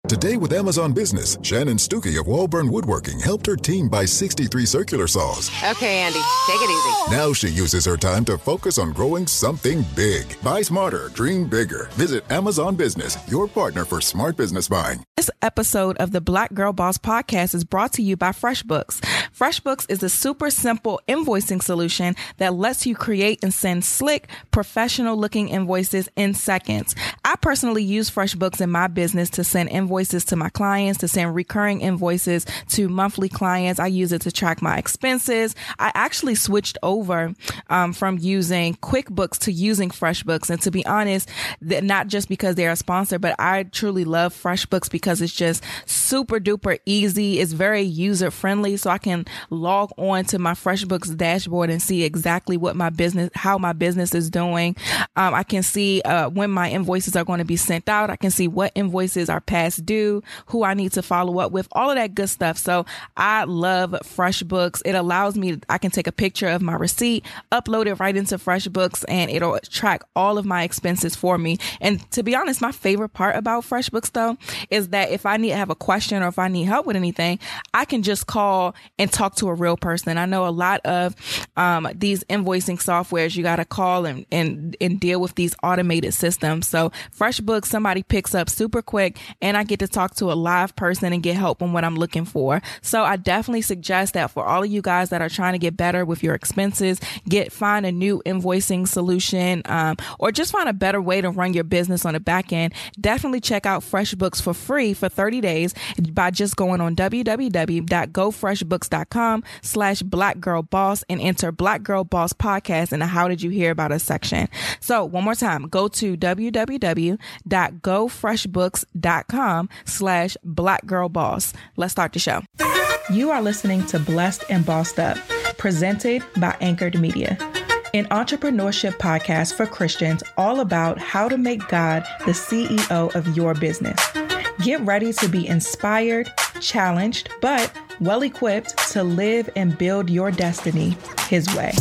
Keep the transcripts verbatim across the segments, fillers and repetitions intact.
Today with Amazon Business, Shannon Stuckey of Walburn Woodworking helped her team buy sixty-three circular saws. Okay, Andy, take it easy. Now she uses her time to focus on growing something big. Buy smarter, dream bigger. Visit Amazon Business, your partner for smart business buying. This episode of the Black Girl Boss podcast is brought to you by FreshBooks. FreshBooks is a super simple invoicing solution that lets you create and send slick, professional-looking invoices in seconds. I personally use FreshBooks in my business to send invoices to my clients, to send recurring invoices to monthly clients. I use it to track my expenses. I actually switched over um, from using QuickBooks to using FreshBooks. And to be honest, that not just because they're a sponsor, but I truly love FreshBooks because it's just super duper easy. It's very user friendly. So I can log on to my FreshBooks dashboard and see exactly what my business, how my business is doing. Um, I can see uh, when my invoices are going to be sent out. I can see what invoices are past due, who I need to follow up with, all of that good stuff. So I love FreshBooks. It allows me, I can take a picture of my receipt, upload it right into FreshBooks, and it'll track all of my expenses for me. And to be honest, my favorite part about FreshBooks though, is that if I need to have a question or if I need help with anything, I can just call and talk to a real person. I know a lot of um, these invoicing softwares, you got to call and, and, and deal with these automated systems. So FreshBooks, somebody picks up super quick and I get to talk to a live person and get help on what I'm looking for. So I definitely suggest that for all of you guys that are trying to get better with your expenses, get, find a new invoicing solution, um, or just find a better way to run your business on the back end. Definitely check out FreshBooks for free for thirty days by just going on w w w dot go fresh books dot com slash black girl boss and enter Black Girl Boss Podcast in the How Did You Hear About Us section. So one more time, go to w w w dot go fresh books dot com slash black girl boss. Let's start the show. You are listening to Blessed and Bossed Up, presented by Anchored Media, an entrepreneurship podcast for Christians all about how to make God the C E O of your business. Get ready to be inspired, challenged, but well equipped to live and build your destiny His way.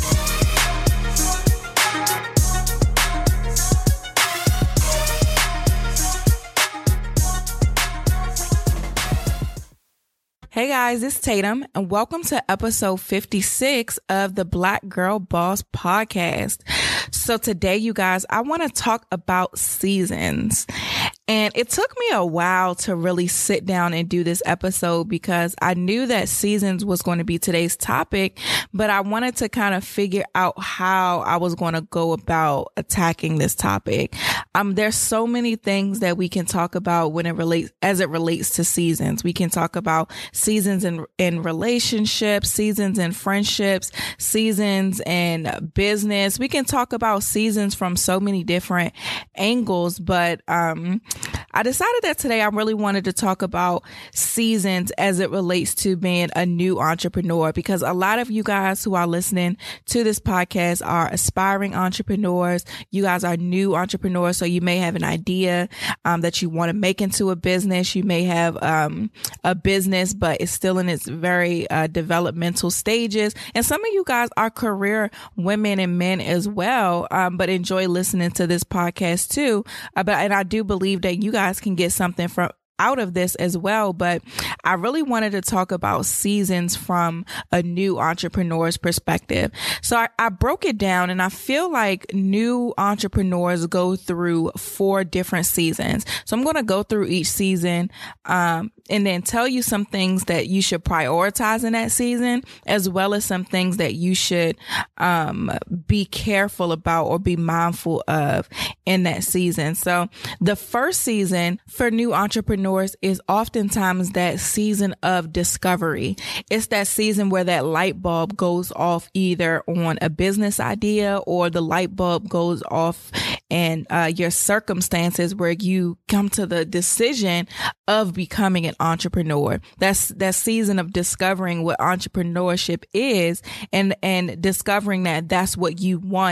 Hey guys, it's Tatum and welcome to episode fifty-six of the Black Girl Boss Podcast. So today, you guys, I want to talk about seasons. And it took me a while to really sit down and do this episode because I knew that seasons was going to be today's topic, but I wanted to kind of figure out how I was going to go about attacking this topic. Um, there's so many things that we can talk about when it relates, as it relates to seasons. We can talk about seasons in, in relationships, seasons in friendships, seasons in business. We can talk about seasons from so many different angles, but, um, I decided that today I really wanted to talk about seasons as it relates to being a new entrepreneur, because a lot of you guys who are listening to this podcast are aspiring entrepreneurs. You guys are new entrepreneurs. So you may have an idea um, that you want to make into a business. You may have um, a business, but it's still in its very uh, developmental stages. And some of you guys are career women and men as well, um, but enjoy listening to this podcast too. Uh, but and I do believe that you guys can get something from out of this as well. But I really wanted to talk about seasons from a new entrepreneur's perspective. So I, I broke it down, and I feel like new entrepreneurs go through four different seasons. So I'm going to go through each season, um, and then tell you some things that you should prioritize in that season, as well as some things that you should um, be careful about or be mindful of in that season. So the first season for new entrepreneurs is oftentimes that season of discovery. It's that season where that light bulb goes off either on a business idea or the light bulb goes off in uh, your circumstances where you come to the decision of becoming an entrepreneur. That's that season of discovering what entrepreneurship is and, and discovering that that's what you want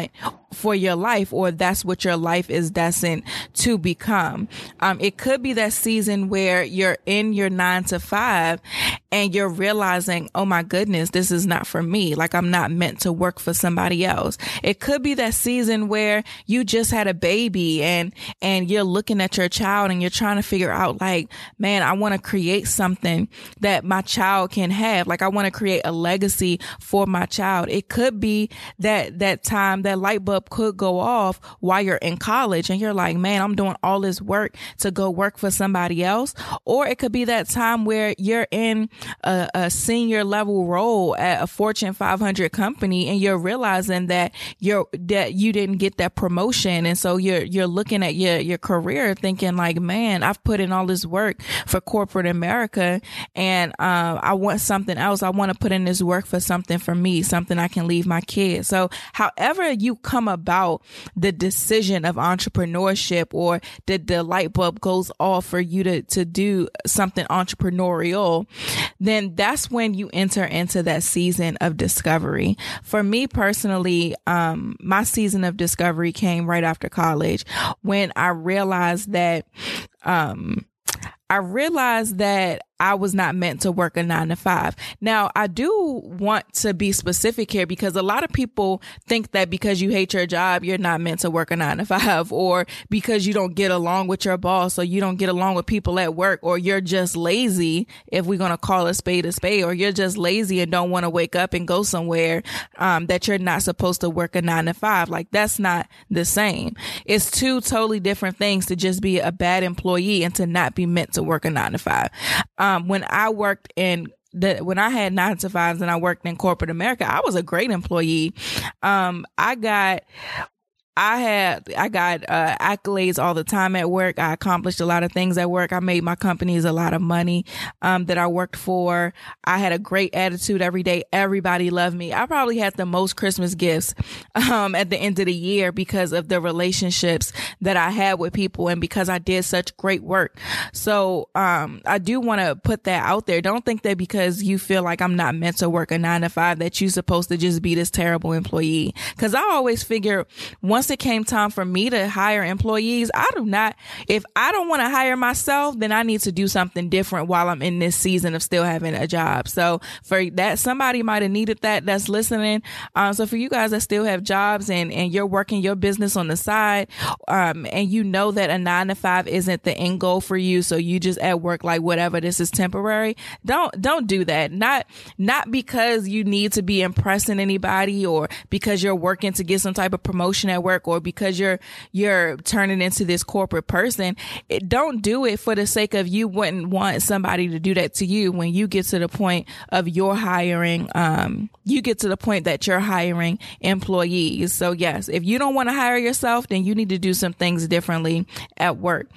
for your life, or that's what your life is destined to become. Um, it could be that season where you're in your nine to five and you're realizing, oh my goodness, this is not for me. Like, I'm not meant to work for somebody else. It could be that season where you just had a baby and, and you're looking at your child and you're trying to figure out, like, man, I want to create something that my child can have. Like, I want to create a legacy for my child. It could be that, that time, that light bulb could go off while you're in college and you're like, man, I'm doing all this work to go work for somebody else. Or it could be that time where you're in a, a senior level role at a Fortune five hundred company and you're realizing that you're, that you didn't get that promotion. And so you're, you're looking at your, your career thinking like, man, I've put in all this work for corporate America and, uh, I want something else. I want to put in this work for something for me, something I can leave my kids. So however you come about the decision of entrepreneurship, or the, the light bulb goes off for you to, to do something entrepreneurial, then that's when you enter into that season of discovery. For me personally, um, my season of discovery came right after college when I realized that, um, I realized that I was not meant to work a nine to five. Now, I do want to be specific here because a lot of people think that because you hate your job, you're not meant to work a nine to five, or because you don't get along with your boss, or you don't get along with people at work, or you're just lazy, if we're going to call a spade a spade, or you're just lazy and don't want to wake up and go somewhere, um, that you're not supposed to work a nine to five. Like, that's not the same. It's two totally different things to just be a bad employee and to not be meant to work a nine to five. Um, Um, when I worked in the, when I had nine to fives and I worked in corporate America, I was a great employee. Um, I got, I had, I got, uh, accolades all the time at work. I accomplished a lot of things at work. I made my companies a lot of money, um, that I worked for. I had a great attitude every day. Everybody loved me. I probably had the most Christmas gifts, um, at the end of the year because of the relationships that I had with people and because I did such great work. So, um, I do want to put that out there. Don't think that because you feel like I'm not meant to work a nine to five that you're supposed to just be this terrible employee. Cause I always figure once it came time for me to hire employees, I do not, if I don't want to hire myself, then I need to do something different while I'm in this season of still having a job. So for that, somebody might have needed that that's listening. Um, so for you guys that still have jobs and, and you're working your business on the side, um, and you know that a nine to five isn't the end goal for you. So you just at work like whatever, this is temporary. Don't, don't do that. Not, not because you need to be impressing anybody or because you're working to get some type of promotion at work, or because you're you're turning into this corporate person. It, don't do it for the sake of you wouldn't want somebody to do that to you when you get to the point of your hiring. Um, you get to the point that you're hiring employees. So yes, if you don't want to hire yourself, then you need to do some things differently at work.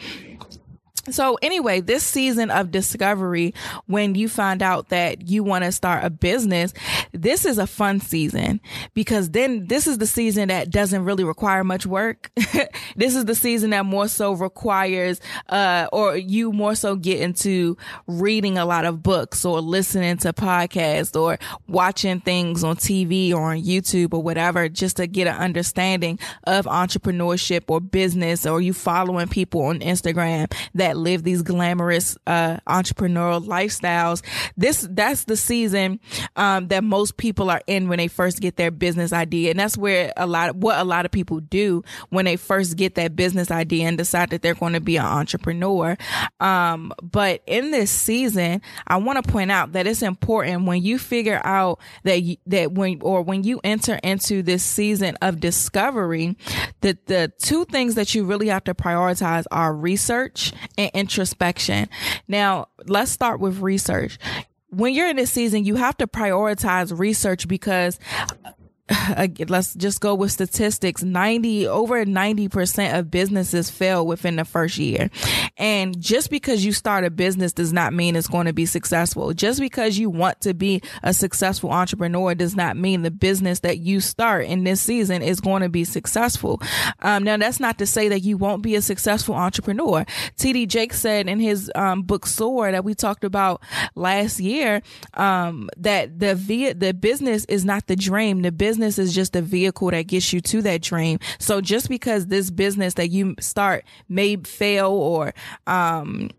So anyway, this season of discovery, when you find out that you want to start a business, this is a fun season because then this is the season that doesn't really require much work. This is the season that more so requires, uh, or you more so get into reading a lot of books or listening to podcasts or watching things on T V or on YouTube or whatever, just to get an understanding of entrepreneurship or business, or you following people on Instagram that live these glamorous uh entrepreneurial lifestyles. This that's the season um that most people are in when they first get their business idea, and that's where a lot of, what a lot of people do when they first get that business idea and decide that they're going to be an entrepreneur. Um but in this season, I want to point out that it's important when you figure out that you, that when or when you enter into this season of discovery, that the two things that you really have to prioritize are research and introspection. Now, let's start with research. When you're in this season, you have to prioritize research because uh, let's just go with statistics. ninety over ninety percent of businesses fail within the first year. And just because you start a business does not mean it's going to be successful. Just because you want to be a successful entrepreneur does not mean the business that you start in this season is going to be successful. Um, now, that's not to say that you won't be a successful entrepreneur. T D Jakes said in his um, book Soar that we talked about last year, um, that the via, the business is not the dream. The business business is just a vehicle that gets you to that dream. So just because this business that you start may fail or, um,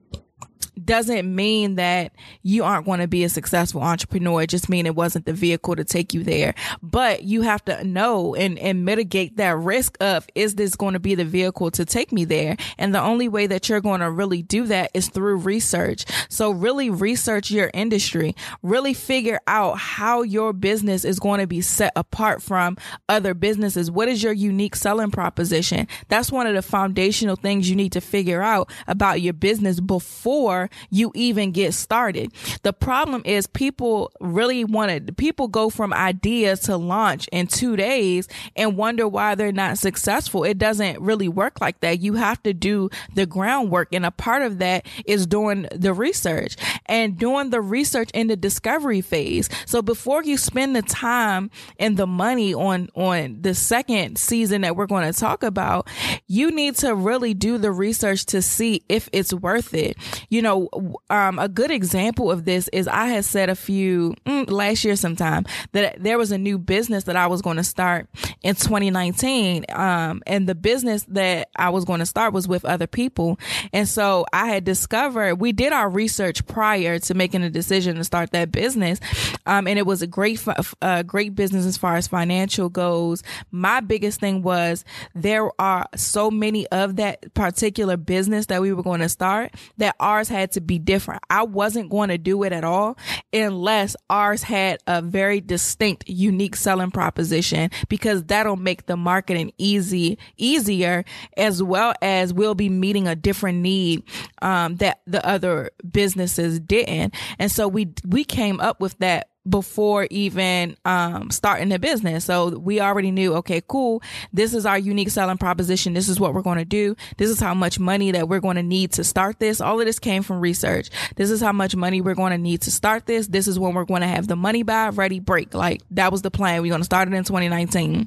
doesn't mean that you aren't going to be a successful entrepreneur. It just means it wasn't the vehicle to take you there. But you have to know and, and mitigate that risk of, is this going to be the vehicle to take me there? And the only way that you're going to really do that is through research. So really research your industry, really figure out how your business is going to be set apart from other businesses. What is your unique selling proposition? That's one of the foundational things you need to figure out about your business before you even get started. The problem is people really want to, people go from idea to launch in two days and wonder why they're not successful. It doesn't really work like that. You have to do the groundwork. And a part of that is doing the research and doing the research in the discovery phase. So before you spend the time and the money on, on the second season that we're going to talk about, you need to really do the research to see if it's worth it. You know, Um, a good example of this is I had said a few mm, last year sometime that there was a new business that I was going to start in twenty nineteen. Um, and the business that I was going to start was with other people. And so I had discovered, we did our research prior to making a decision to start that business. Um, and it was a great, uh, great business as far as financial goes. My biggest thing was there are so many of that particular business that we were going to start that ours had to be different. I wasn't going to do it at all unless ours had a very distinct, unique selling proposition, because that'll make the marketing easy, easier, as well as we'll be meeting a different need, um, that the other businesses didn't. And so we, we came up with that before even um starting the business. So we already knew, okay, cool, this is our unique selling proposition. This is what we're going to do. This is how much money that we're going to need to start this. All of this came from research. This is how much money we're going to need to start this. This is when we're going to have the money by, ready, break. Like, that was the plan. We're going to start it in twenty nineteen.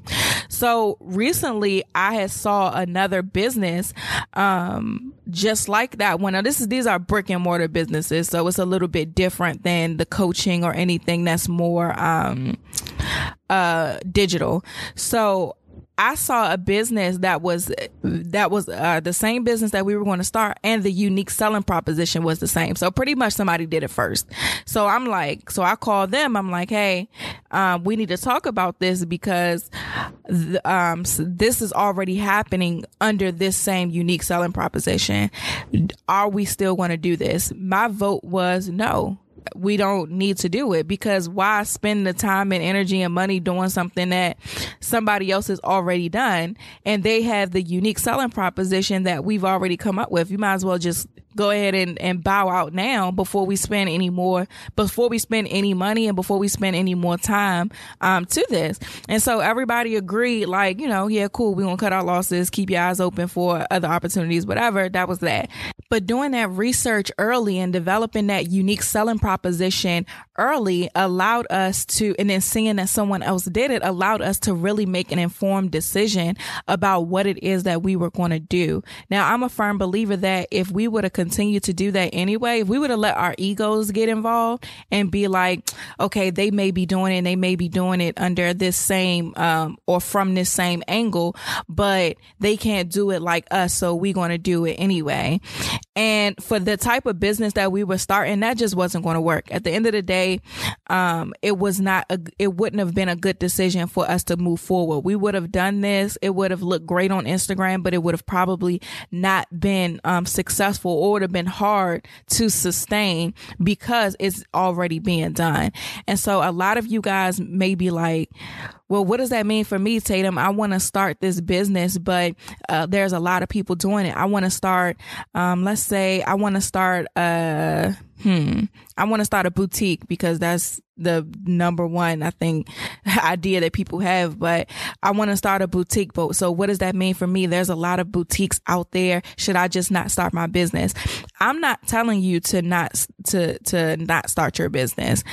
So recently I had saw another business um just like that one. Now this is these are brick and mortar businesses, so it's a little bit different than the coaching or anything that's more um uh digital. So I saw a business that was that was uh, the same business that we were going to start, and the unique selling proposition was the same. So pretty much somebody did it first. So I'm like, so I called them. I'm like, hey, um, we need to talk about this because the, um, this is already happening under this same unique selling proposition. Are we still going to do this? My vote was no. We don't need to do it, because why spend the time and energy and money doing something that somebody else has already done, and they have the unique selling proposition that we've already come up with? You might as well just go ahead and, and bow out now before we spend any more, before we spend any money and before we spend any more time um, to this. And so everybody agreed, like, you know, yeah, cool, we're going to cut our losses, keep your eyes open for other opportunities, whatever. That was that. But doing that research early and developing that unique selling proposition early allowed us to, and then seeing that someone else did it, allowed us to really make an informed decision about what it is that we were going to do. Now, I'm a firm believer that if we would have continued to do that anyway, if we would have let our egos get involved and be like, okay, they may be doing it, and they may be doing it under this same, um, or from this same angle, but they can't do it like us, so we're going to do it anyway. And for the type of business that we were starting, that just wasn't going to work. At the end of the day, um, it was not, a, it wouldn't have been a good decision for us to move forward. We would have done this. It would have looked great on Instagram, but it would have probably not been um, successful, or would have been hard to sustain because it's already being done. And so a lot of you guys may be like, well, what does that mean for me, Tatum? I want to start this business, but uh, there's a lot of people doing it. I want to start, um, let's say I want to start, uh, hmm, I want to start a boutique, because that's the number one, I think, idea that people have. But I want to start a boutique. But so what does that mean for me? There's a lot of boutiques out there. Should I just not start my business? I'm not telling you to not, to, to not start your business.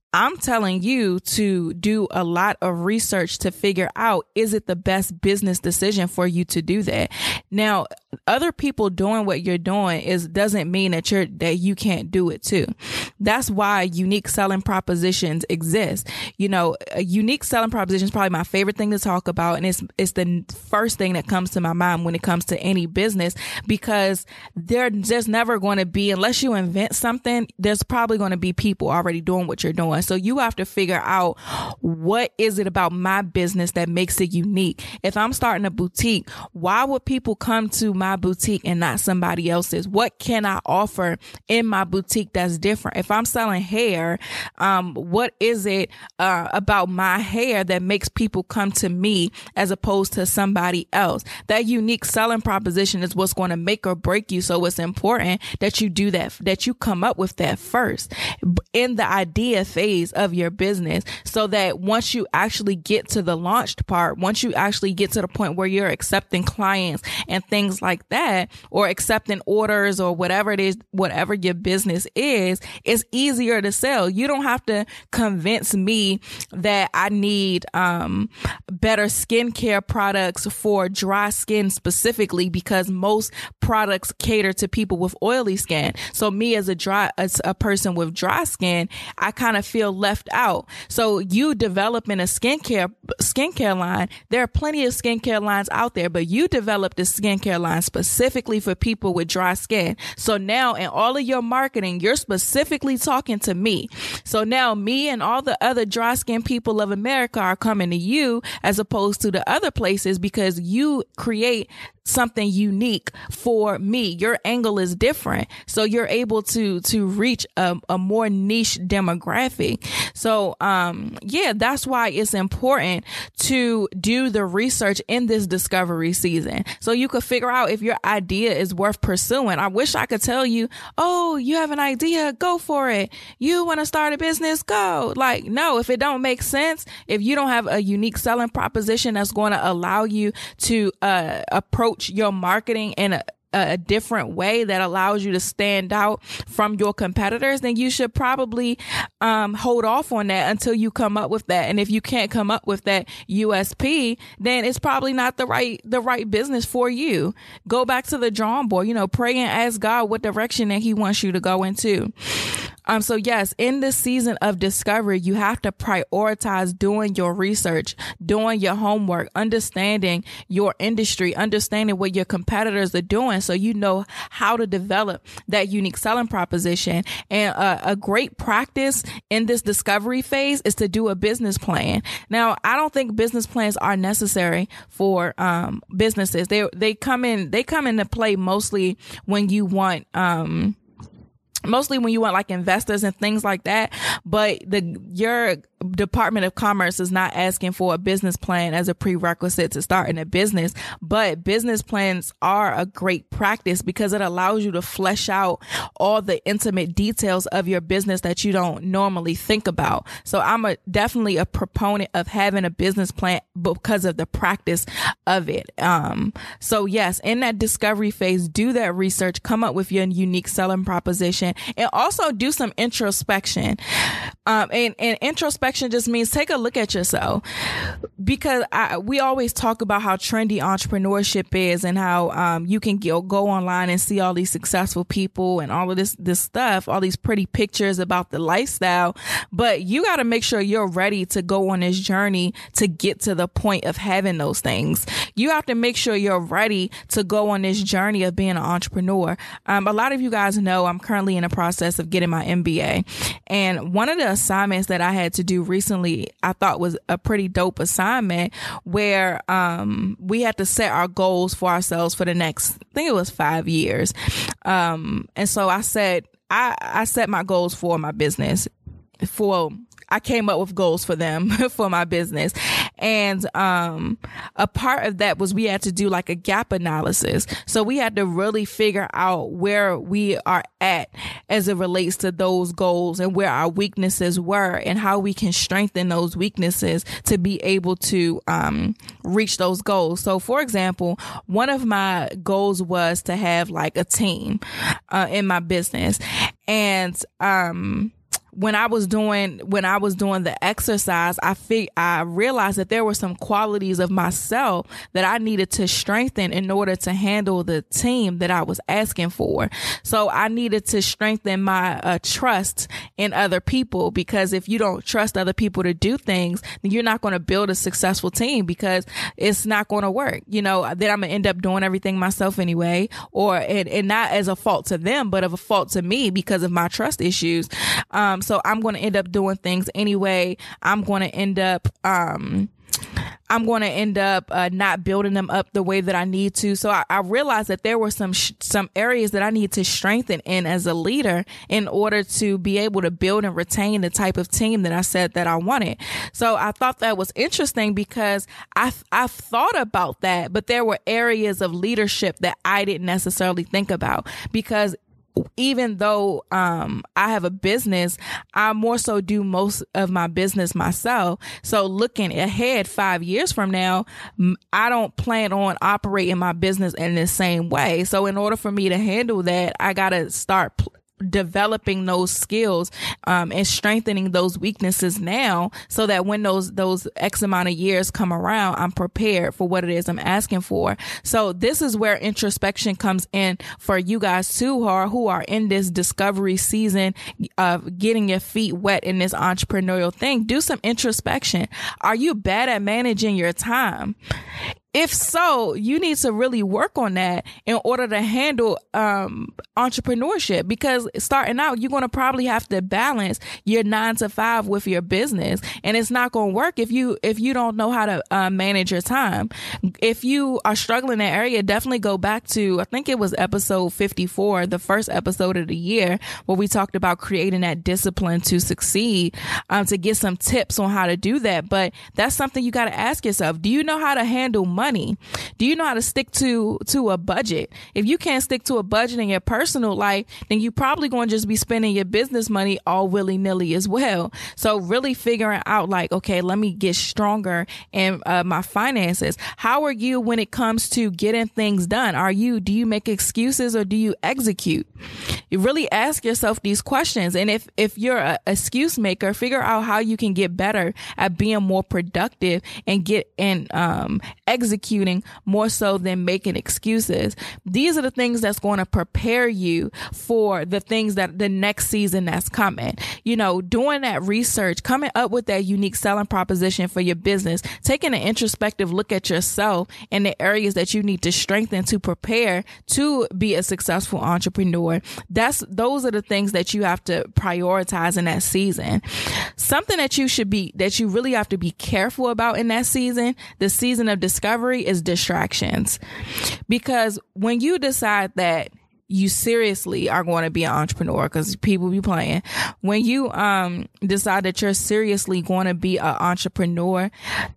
I'm telling you to do a lot of research to figure out, is it the best business decision for you to do that? Now, other people doing what you're doing is doesn't mean that you're that you can't do it too. That's why unique selling propositions exist. You know, a unique selling proposition is probably my favorite thing to talk about, and it's it's the first thing that comes to my mind when it comes to any business, because they're just never going to be, unless you invent something, there's probably going to be people already doing what you're doing. So you have to figure out, what is it about my business that makes it unique? If I'm starting a boutique, why would people come to my boutique and not somebody else's? What can I offer in my boutique that's different? If I'm selling hair, um, what is it uh, about my hair that makes people come to me as opposed to somebody else? That unique selling proposition is what's going to make or break you. So it's important that you do that, that you come up with that first in the idea phase of your business, so that once you actually get to the launched part, once you actually get to the point where you're accepting clients and things like that, or accepting orders or whatever it is, whatever your business is, it's easier to sell. You don't have to convince me that I need um, better skincare products for dry skin specifically, because most products cater to people with oily skin. So me as a dry, as a person with dry skin, I kind of feel left out. So you developing a skincare skincare line, there are plenty of skincare lines out there, but you developed a skincare line specifically for people with dry skin. So now in all of your marketing, you're specifically talking to me. So now me and all the other dry skin people of America are coming to you as opposed to the other places, because you create something unique for me. Your angle is different. So you're able to, to reach a, a more niche demographic. So, um, yeah, that's why it's important to do the research in this discovery season, so you could figure out if your idea is worth pursuing. I wish I could tell you, oh, you have an idea, go for it. You want to start a business, go. Like, no, if it don't make sense, if you don't have a unique selling proposition that's going to allow you to, uh, approach your marketing in a, a different way that allows you to stand out from your competitors, then you should probably um, hold off on that until you come up with that. And if you can't come up with that U S P, then it's probably not the right the right business for you. Go back to the drawing board, you know, pray and ask God what direction that he wants you to go into. Um, so yes, in this season of discovery, you have to prioritize doing your research, doing your homework, understanding your industry, understanding what your competitors are doing, so you know how to develop that unique selling proposition. And uh, a great practice in this discovery phase is to do a business plan. Now, I don't think business plans are necessary for um, businesses. They they come in they come into play mostly when you want um, mostly when you want like investors and things like that. But the your Department of Commerce is not asking for a business plan as a prerequisite to starting a business, but business plans are a great practice because it allows you to flesh out all the intimate details of your business that you don't normally think about. So I'm a definitely a proponent of having a business plan because of the practice of it. Um, so yes, in that discovery phase, do that research, come up with your unique selling proposition, and also do some introspection. Um, and, and introspection just means take a look at yourself, because I, we always talk about how trendy entrepreneurship is and how um, you can go, go online and see all these successful people and all of this, this stuff, all these pretty pictures about the lifestyle. But you got to make sure you're ready to go on this journey to get to the point of having those things. You have to make sure you're ready to go on this journey of being an entrepreneur. Um, a lot of you guys know I'm currently in the process of getting my M B A. And one of the assignments that I had to do recently, I thought was a pretty dope assignment, where um, we had to set our goals for ourselves for the next, I think it was five years. Um, and so I said, I, I set my goals for my business. For I came up with goals for them for my business. And um, a part of that was we had to do like a gap analysis. So we had to really figure out where we are at as it relates to those goals and where our weaknesses were and how we can strengthen those weaknesses to be able to um, reach those goals. So for example, one of my goals was to have like a team uh, in my business. And um when I was doing when I was doing the exercise, I fig- I realized that there were some qualities of myself that I needed to strengthen in order to handle the team that I was asking for. So I needed to strengthen my uh, trust in other people, because if you don't trust other people to do things, then you're not going to build a successful team, because it's not going to work. You know, then I'm going to end up doing everything myself anyway, or and, and not as a fault to them, but of a fault to me because of my trust issues. Um, so I'm going to end up doing things anyway. I'm going to end up, um, I'm going to end up uh, not building them up the way that I need to. So I, I realized that there were some sh- some areas that I need to strengthen in as a leader in order to be able to build and retain the type of team that I said that I wanted. So I thought that was interesting, because I I've thought about that, but there were areas of leadership that I didn't necessarily think about, because even though um, I have a business, I more so do most of my business myself. So looking ahead five years from now, I don't plan on operating my business in the same way. So in order for me to handle that, I got to start pl- developing those skills um, and strengthening those weaknesses now, so that when those those X amount of years come around, I'm prepared for what it is I'm asking for. So this is where introspection comes in for you guys too, who are, who are in this discovery season of getting your feet wet in this entrepreneurial thing. Do some introspection. Are you bad at managing your time? If so, you need to really work on that in order to handle um, entrepreneurship, because starting out, you're going to probably have to balance your nine to five with your business. And it's not going to work if you if you don't know how to uh, manage your time. If you are struggling in that area, definitely go back to, I think it was episode fifty-four, the first episode of the year, where we talked about creating that discipline to succeed, um, to get some tips on how to do that. But that's something you got to ask yourself. Do you know how to handle money? Do you know how to stick to to a budget? If you can't stick to a budget in your personal life, then you probably going to just be spending your business money all willy-nilly as well. So really figuring out, like, okay, let me get stronger in uh, my finances. How are you when it comes to getting things done? Are you, do you make excuses or do you execute? You really ask yourself these questions. And if, if you're an excuse maker, figure out how you can get better at being more productive and get and um, executing more so than making excuses. These are the things that's going to prepare you for the things that the next season that's coming. You know, doing that research, coming up with that unique selling proposition for your business, taking an introspective look at yourself and the areas that you need to strengthen to prepare to be a successful entrepreneur. That's, those are the things that you have to prioritize in that season. Something that you should be, that you really have to be careful about in that season, the season of discovery, is distractions. Because when you decide that you seriously are going to be an entrepreneur, because people be playing, when you um decide that you're seriously going to be an entrepreneur,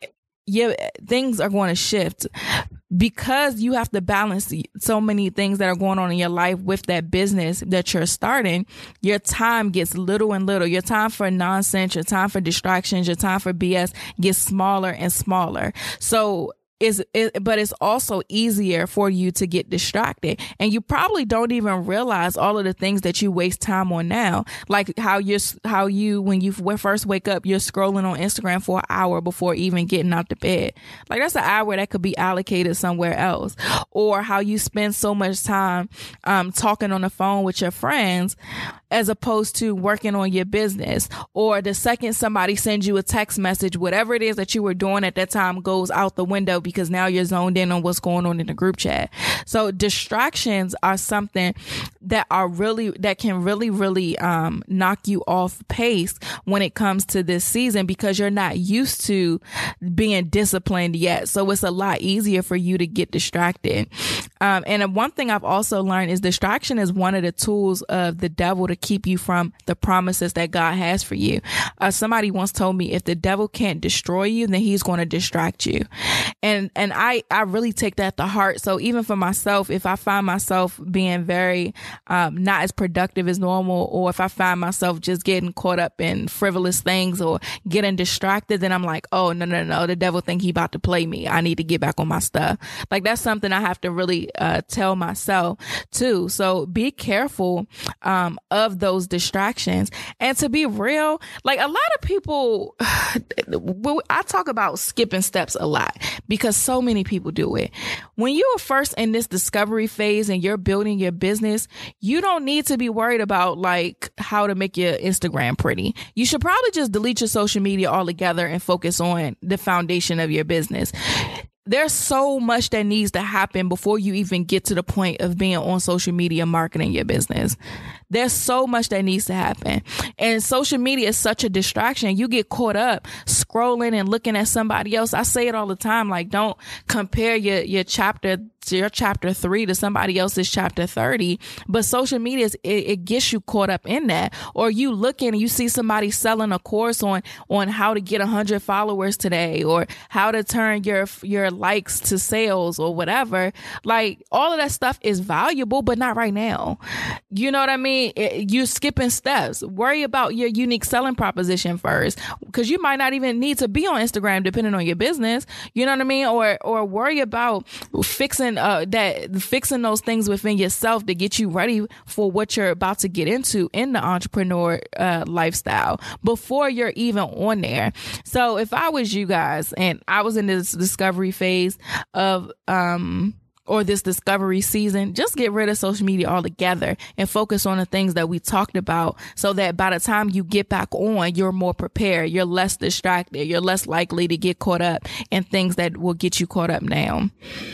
yeah, things are going to shift, because you have to balance so many things that are going on in your life with that business that you're starting. Your time gets little and little. Your time for nonsense, your time for distractions, your time for B S gets smaller and smaller. So Is it, but it's also easier for you to get distracted, and you probably don't even realize all of the things that you waste time on now, like how you're how you when you first wake up, you're scrolling on Instagram for an hour before even getting out the bed. Like, that's an hour that could be allocated somewhere else. Or how you spend so much time um, talking on the phone with your friends as opposed to working on your business. Or the second somebody sends you a text message, whatever it is that you were doing at that time goes out the window, because now you're zoned in on what's going on in the group chat. So distractions are something that are really, that can really, really um, knock you off pace when it comes to this season, because you're not used to being disciplined yet. So it's a lot easier for you to get distracted. Um, and one thing I've also learned is distraction is one of the tools of the devil to keep you from the promises that God has for you. Uh, somebody once told me, if the devil can't destroy you, then he's going to distract you. And And, and I, I really take that to heart. So even for myself, if I find myself being very, um, not as productive as normal, or if I find myself just getting caught up in frivolous things or getting distracted, then I'm like, oh, no, no, no, the devil think he about to play me. I need to get back on my stuff. Like, that's something I have to really, uh, tell myself too. So be careful, um, of those distractions. And to be real, like, a lot of people, I talk about skipping steps a lot because so many people do it. When you are first in this discovery phase and you're building your business, you don't need to be worried about like how to make your Instagram pretty. You should probably just delete your social media altogether and focus on the foundation of your business. There's so much that needs to happen before you even get to the point of being on social media marketing your business. There's so much that needs to happen. And social media is such a distraction. You get caught up scrolling and looking at somebody else. I say it all the time, like, don't compare your, your chapter your chapter three to somebody else's chapter thirty. But social media, is, it, it gets you caught up in that. Or you look in and you see somebody selling a course on, on how to get a hundred followers today, or how to turn your, your likes to sales or whatever. Like, all of that stuff is valuable, but not right now. You know what I mean? It, you're skipping steps. Worry about your unique selling proposition first, because you might not even need to be on Instagram depending on your business. You know what I mean? Or, or worry about fixing Uh, that fixing those things within yourself to get you ready for what you're about to get into in the entrepreneur uh, lifestyle before you're even on there. So if I was you guys and I was in this discovery phase of, um, or this discovery season, just get rid of social media altogether and focus on the things that we talked about, so that by the time you get back on, you're more prepared, you're less distracted, you're less likely to get caught up in things that will get you caught up now.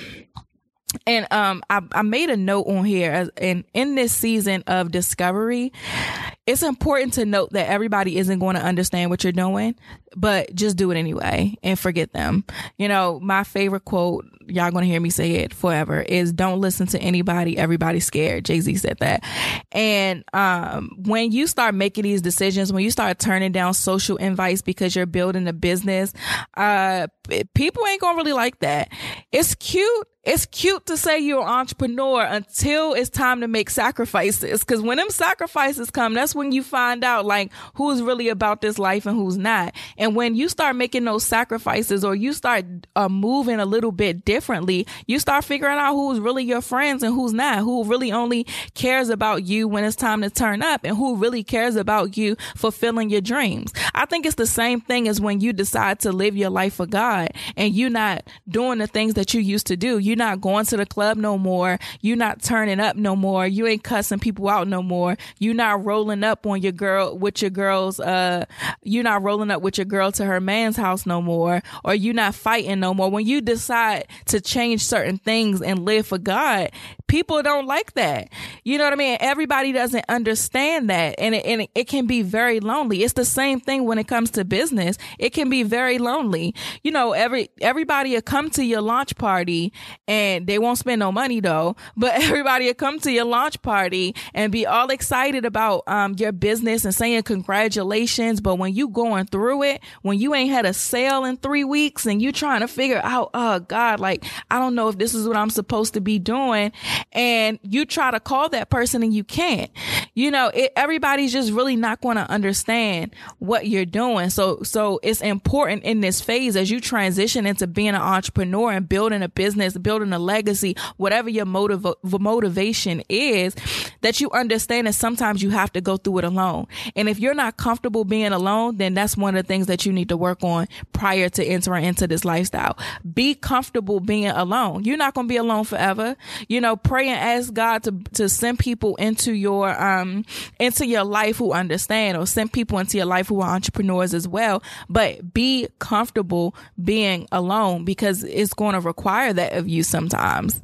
And um, I, I made a note on here, as, and in this season of discovery, it's important to note that everybody isn't going to understand what you're doing, but just do it anyway and forget them. You know, my favorite quote, y'all going to hear me say it forever, is don't listen to anybody. Everybody's scared. Jay-Z said that. And um, when you start making these decisions, when you start turning down social invites because you're building a business, uh, people ain't going to really like that. It's cute. It's cute to say you're an entrepreneur until it's time to make sacrifices. Because when them sacrifices come, that's when you find out like who's really about this life and who's not. And when you start making those sacrifices, or you start uh, moving a little bit differently, you start figuring out who's really your friends and who's not, who really only cares about you when it's time to turn up, and who really cares about you fulfilling your dreams. I think it's the same thing as when you decide to live your life for God and you're not doing the things that you used to do. You're not going to the club no more. You're not turning up no more. You ain't cussing people out no more. You're not rolling up on your girl with your girls. Uh, you're not rolling up with your girl to her man's house no more, or you're not fighting no more. When you decide to change certain things and live for God, people don't like that. You know what I mean? Everybody doesn't understand that. And it, and it can be very lonely. It's the same thing when it comes to business. It can be very lonely. You know, every, everybody will come to your launch party and they won't spend no money though, but everybody will come to your launch party and be all excited about, um, your business and saying congratulations. But when you going through it, when you ain't had a sale in three weeks and you trying to figure out, oh God, like, I don't know if this is what I'm supposed to be doing. And you try to call that person and you can't, you know, it, everybody's just really not going to understand what you're doing. So, so it's important in this phase as you transition into being an entrepreneur and building a business, building a legacy, whatever your motive, motivation is, that you understand that sometimes you have to go through it alone. And if you're not comfortable being alone, then that's one of the things that you need to work on prior to entering into this lifestyle. Be comfortable being alone. You're not going to be alone forever. You know, pray and ask God to, to send people into your, um, into your life who understand, or send people into your life who are entrepreneurs as well. But be comfortable being alone, because it's going to require that of you sometimes.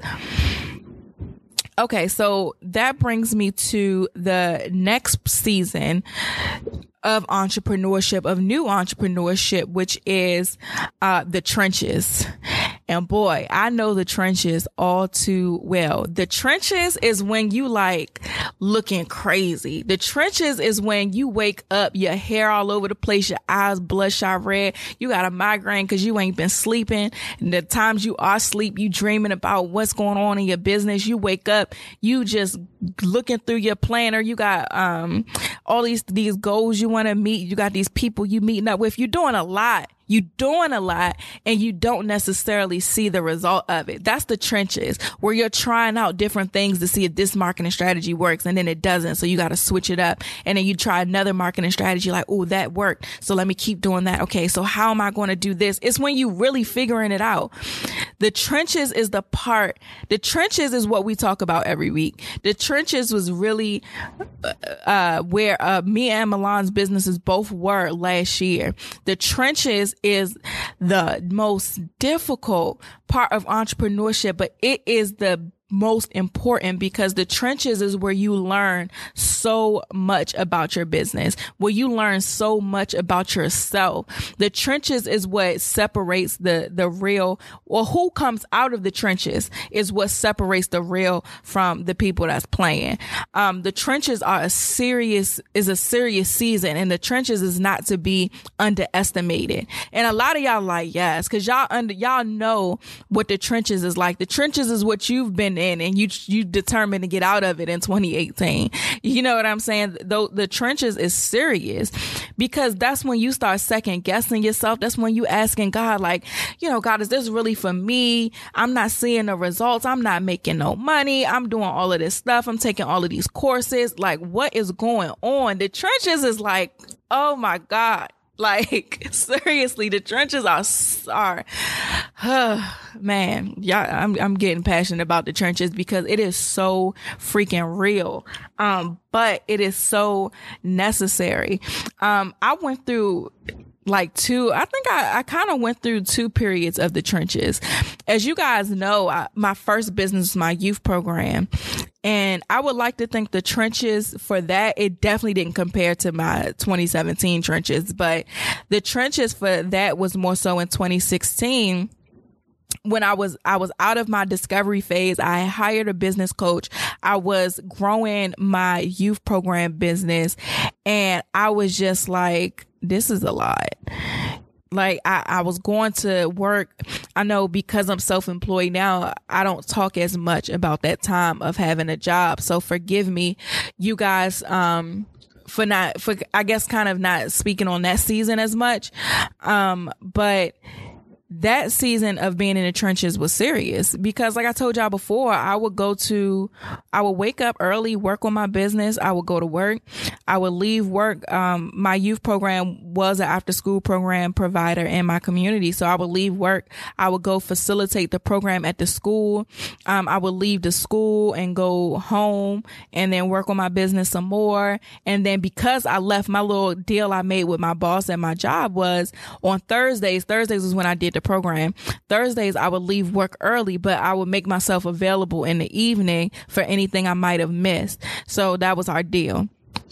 Okay, so that brings me to the next season of entrepreneurship, of new entrepreneurship, which is uh, the trenches. And boy, I know the trenches all too well. The trenches is when you like looking crazy. The trenches is when you wake up, your hair all over the place, your eyes bloodshot red, you got a migraine because you ain't been sleeping. And the times you are asleep, you dreaming about what's going on in your business. You wake up, you just looking through your planner. You got um all these these goals you want to meet. You got these people you meeting up with. You're doing a lot. You doing a lot and you don't necessarily see the result of it. That's the trenches where you're trying out different things to see if this marketing strategy works and then it doesn't. So you got to switch it up. And then you try another marketing strategy like, oh, that worked. So let me keep doing that. Okay. So how am I going to do this? It's when you really figuring it out. The trenches is the part, the trenches is what we talk about every week. The trenches was really, uh, where, uh, me and Milan's businesses both were last year. The trenches is the most difficult part of entrepreneurship, but it is the most important because the trenches is where you learn so much about your business, where you learn so much about yourself. The trenches is what separates the, the real, or who comes out of the trenches is what separates the real from the people that's playing. Um, the trenches are a serious, is a serious season, and the trenches is not to be underestimated. And a lot of y'all like, yes, cause y'all under, y'all know what the trenches is like. The trenches is what you've been in and you you determined to get out of it in twenty eighteen. You know what I'm saying? Though the trenches is serious because that's when you start second guessing yourself. That's when you asking God, like, you know, God, is this really for me? I'm not seeing the results. I'm not making no money. I'm doing all of this stuff. I'm taking all of these courses. Like, what is going on? The trenches is like, oh my God. Like, seriously, the trenches are, are, uh, man, y'all, I'm, I'm getting passionate about the trenches because it is so freaking real. Um, but it is so necessary. Um, I went through like two, I think I, I kind of went through two periods of the trenches. As you guys know, I, my first business was my youth program. And I would like to think the trenches for that, it definitely didn't compare to my twenty seventeen trenches, but the trenches for that was more so in twenty sixteen. When I was, I was out of my discovery phase, I hired a business coach. I was growing my youth program business and I was just like, this is a lot. Like I, I was going to work. I know because I'm self-employed now, I don't talk as much about that time of having a job. So forgive me, you guys, um, for not, for, I guess kind of not speaking on that season as much. Um, but that season of being in the trenches was serious because like I told y'all before, I would go to, I would wake up early, work on my business. I would go to work. I would leave work. Um, my youth program was an after school program provider in my community. So I would leave work. I would go facilitate the program at the school. Um, I would leave the school and go home and then work on my business some more. And then because I left, my little deal I made with my boss at my job was on Thursdays. Thursdays was when I did the program. Thursdays, I would leave work early, but I would make myself available in the evening for anything I might have missed. So that was our deal.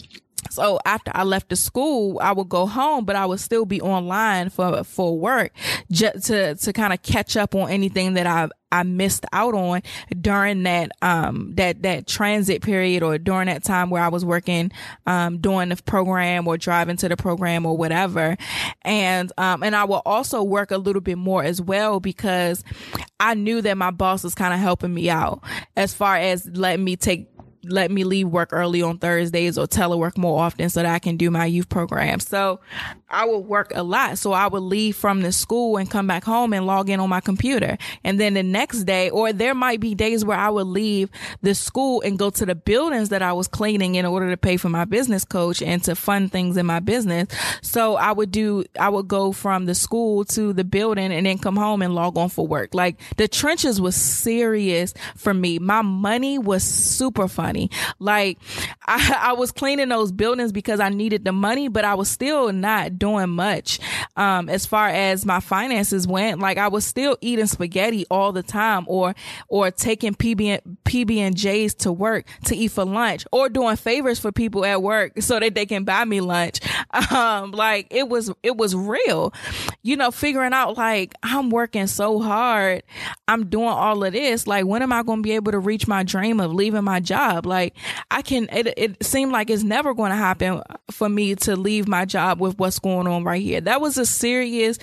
So after I left the school, I would go home, but I would still be online for, for work just to, to kind of catch up on anything that I, I missed out on during that, um, that, that transit period or during that time where I was working, um, doing the program or driving to the program or whatever. And, um, and I will also work a little bit more as well because I knew that my boss was kind of helping me out as far as letting me take let me leave work early on Thursdays or telework more often so that I can do my youth program. So I would work a lot. So I would leave from the school and come back home and log in on my computer. And then the next day, or there might be days where I would leave the school and go to the buildings that I was cleaning in order to pay for my business coach and to fund things in my business. So I would do, I would go from the school to the building and then come home and log on for work. Like the trenches was serious for me. My money was super fun. money. Like I, I was cleaning those buildings because I needed the money, but I was still not doing much um, as far as my finances went. Like I was still eating spaghetti all the time, or or taking P B and, P B and J's to work to eat for lunch, or doing favors for people at work so that they can buy me lunch. Um, like it was it was real, you know, figuring out like I'm working so hard, I'm doing all of this. Like when am I going to be able to reach my dream of leaving my job? Like I can. It, it seemed like it's never going to happen for me to leave my job with what's going on right here. That was a serious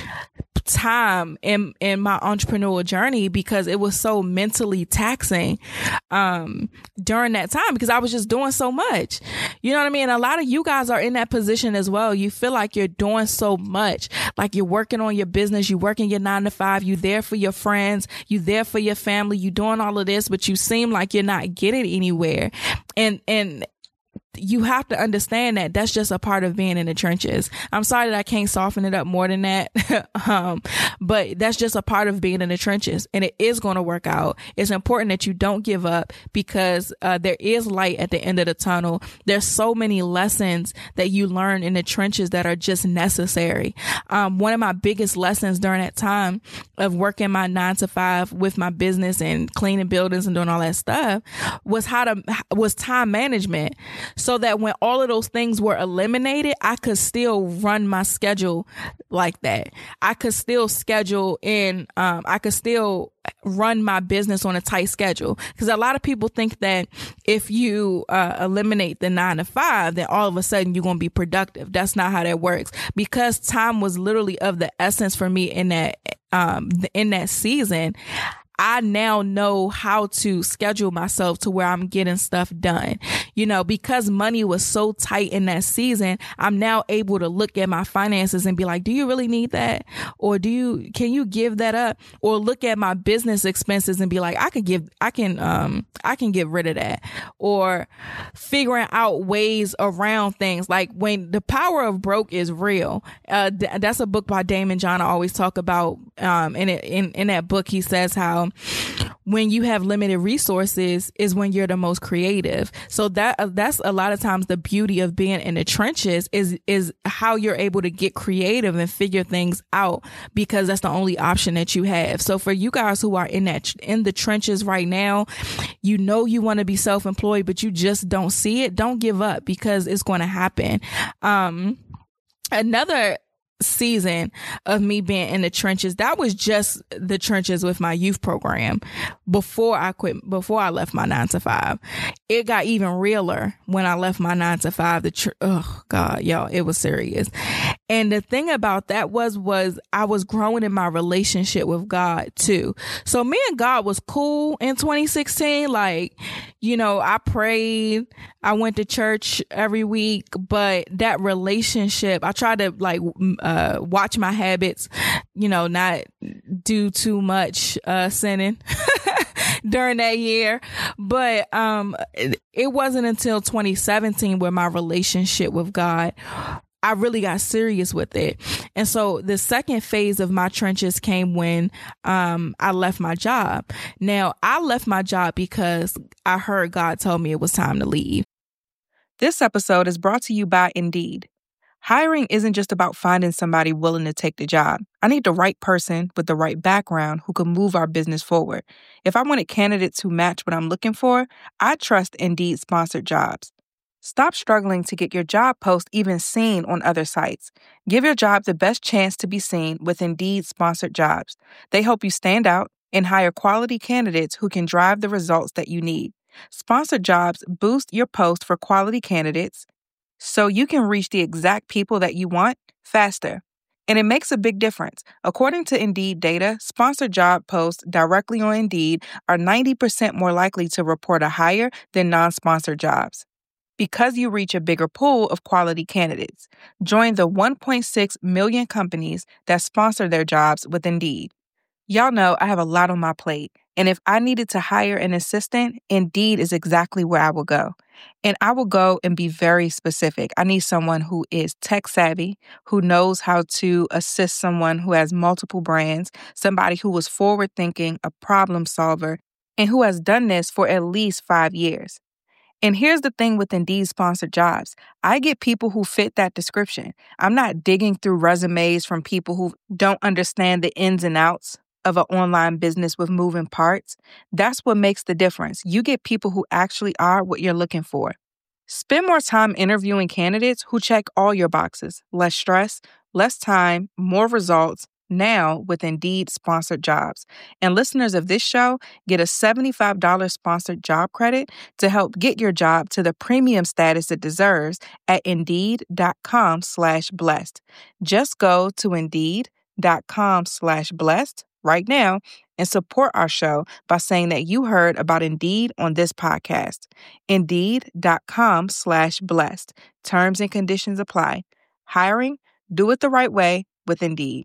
time in in my entrepreneurial journey because it was so mentally taxing um during that time because I was just doing so much. You know what I mean? A lot of you guys are in that position as well. You feel like you're doing so much, like you're working on your business, you working your nine to five, you there for your friends, you there for your family, you doing all of this, but you seem like you're not getting anywhere. And and you have to understand that that's just a part of being in the trenches. I'm sorry that I can't soften it up more than that. um, but that's just a part of being in the trenches, and it is going to work out. It's important that you don't give up because uh, there is light at the end of the tunnel. There's so many lessons that you learn in the trenches that are just necessary. Um, one of my biggest lessons during that time of working my nine to five with my business and cleaning buildings and doing all that stuff was how to, was time management. So that when all of those things were eliminated, I could still run my schedule like that. I could still schedule in, um, I could still run my business on a tight schedule. Because a lot of people think that if you uh, eliminate the nine to five, then all of a sudden you're going to be productive. That's not how that works. Because time was literally of the essence for me in that, um, in that season. I now know how to schedule myself to where I'm getting stuff done. You know, because money was so tight in that season, I'm now able to look at my finances and be like, do you really need that? Or do you, can you give that up? Or look at my business expenses and be like, I can give, I can, um, I can get rid of that. Or figuring out ways around things. Like when the power of broke is real. Uh, th- that's a book by Damon John I always talk about. Um, in it, in, in that book, he says how when you have limited resources is when you're the most creative. So that uh, that's a lot of times the beauty of being in the trenches is is how you're able to get creative and figure things out, because that's the only option that you have. So for you guys who are in that in the trenches right now, you know you want to be self-employed, but you just don't see it. Don't give up, because it's going to happen. Um, another season of me being in the trenches, that was just the trenches with my youth program before I quit, before I left my nine to five. It got even realer when I left my nine to five. The tr- oh God, y'all, it was serious. And the thing about that was, was I was growing in my relationship with God too. So me and God was cool in twenty sixteen. Like, you know, I prayed, I went to church every week, but that relationship, I tried to like, uh, watch my habits, you know, not do too much, uh, sinning during that year. But, um, it, it wasn't until twenty seventeen where my relationship with God, I really got serious with it. And so the second phase of my trenches came when um, I left my job. Now, I left my job because I heard God tell me it was time to leave. This episode is brought to you by Indeed. Hiring isn't just about finding somebody willing to take the job. I need the right person with the right background who can move our business forward. If I wanted candidates who match what I'm looking for, I trust Indeed sponsored jobs. Stop struggling to get your job post even seen on other sites. Give your job the best chance to be seen with Indeed sponsored jobs. They help you stand out and hire quality candidates who can drive the results that you need. Sponsored jobs boost your post for quality candidates so you can reach the exact people that you want faster. And it makes a big difference. According to Indeed data, sponsored job posts directly on Indeed are ninety percent more likely to report a hire than non-sponsored jobs, because you reach a bigger pool of quality candidates. Join the one point six million companies that sponsor their jobs with Indeed. Y'all know I have a lot on my plate, and if I needed to hire an assistant, Indeed is exactly where I will go. And I will go and be very specific. I need someone who is tech savvy, who knows how to assist someone who has multiple brands, somebody who is forward thinking, a problem solver, and who has done this for at least five years. And here's the thing with Indeed sponsored jobs. I get people who fit that description. I'm not digging through resumes from people who don't understand the ins and outs of an online business with moving parts. That's what makes the difference. You get people who actually are what you're looking for. Spend more time interviewing candidates who check all your boxes. Less stress, less time, more results. Now with Indeed sponsored jobs. And listeners of this show get a seventy-five dollars sponsored job credit to help get your job to the premium status it deserves at Indeed.com slash blessed. Just go to Indeed.com slash blessed right now and support our show by saying that you heard about Indeed on this podcast. Indeed.com slash blessed. Terms and conditions apply. Hiring? Do it the right way with Indeed.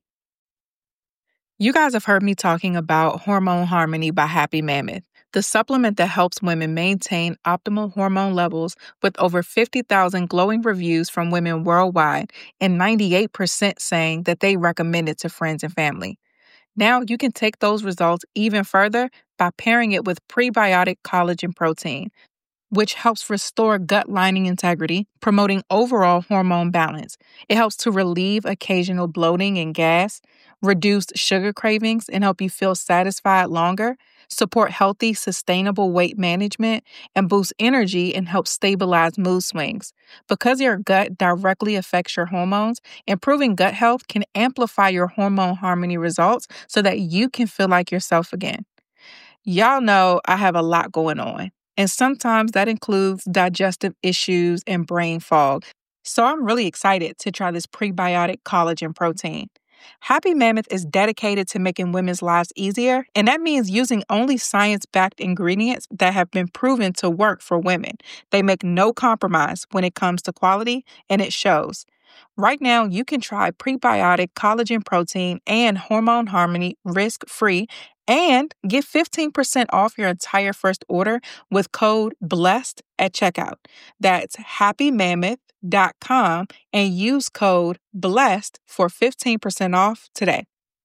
You guys have heard me talking about Hormone Harmony by Happy Mammoth, the supplement that helps women maintain optimal hormone levels with over fifty thousand glowing reviews from women worldwide and ninety-eight percent saying that they recommend it to friends and family. Now you can take those results even further by pairing it with prebiotic collagen protein, which helps restore gut lining integrity, promoting overall hormone balance. It helps to relieve occasional bloating and gas, reduce sugar cravings and help you feel satisfied longer, support healthy, sustainable weight management, and boost energy and help stabilize mood swings. Because your gut directly affects your hormones, improving gut health can amplify your hormone harmony results so that you can feel like yourself again. Y'all know I have a lot going on, and sometimes that includes digestive issues and brain fog. So I'm really excited to try this prebiotic collagen protein. Happy Mammoth is dedicated to making women's lives easier, and that means using only science-backed ingredients that have been proven to work for women. They make no compromise when it comes to quality, and it shows. Right now, you can try prebiotic collagen protein and Hormone Harmony risk-free and get fifteen percent off your entire first order with code BLESSED at checkout. That's happy mammoth dot com and use code BLESSED for fifteen percent off today.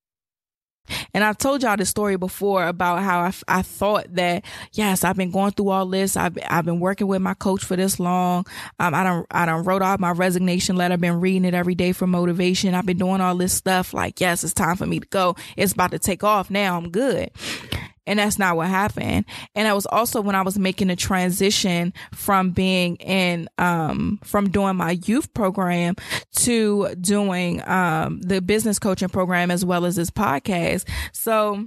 And I've told y'all the story before about how I, f- I thought that, yes, I've been going through all this. I've, I've been working with my coach for this long. Um, I don't, I don't wrote out my resignation letter. I've been reading it every day for motivation. I've been doing all this stuff like, yes, it's time for me to go. It's about to take off now. I'm good. And that's not what happened. And it was also when I was making a transition from being in, um, from doing my youth program to doing, um, the business coaching program as well as this podcast. So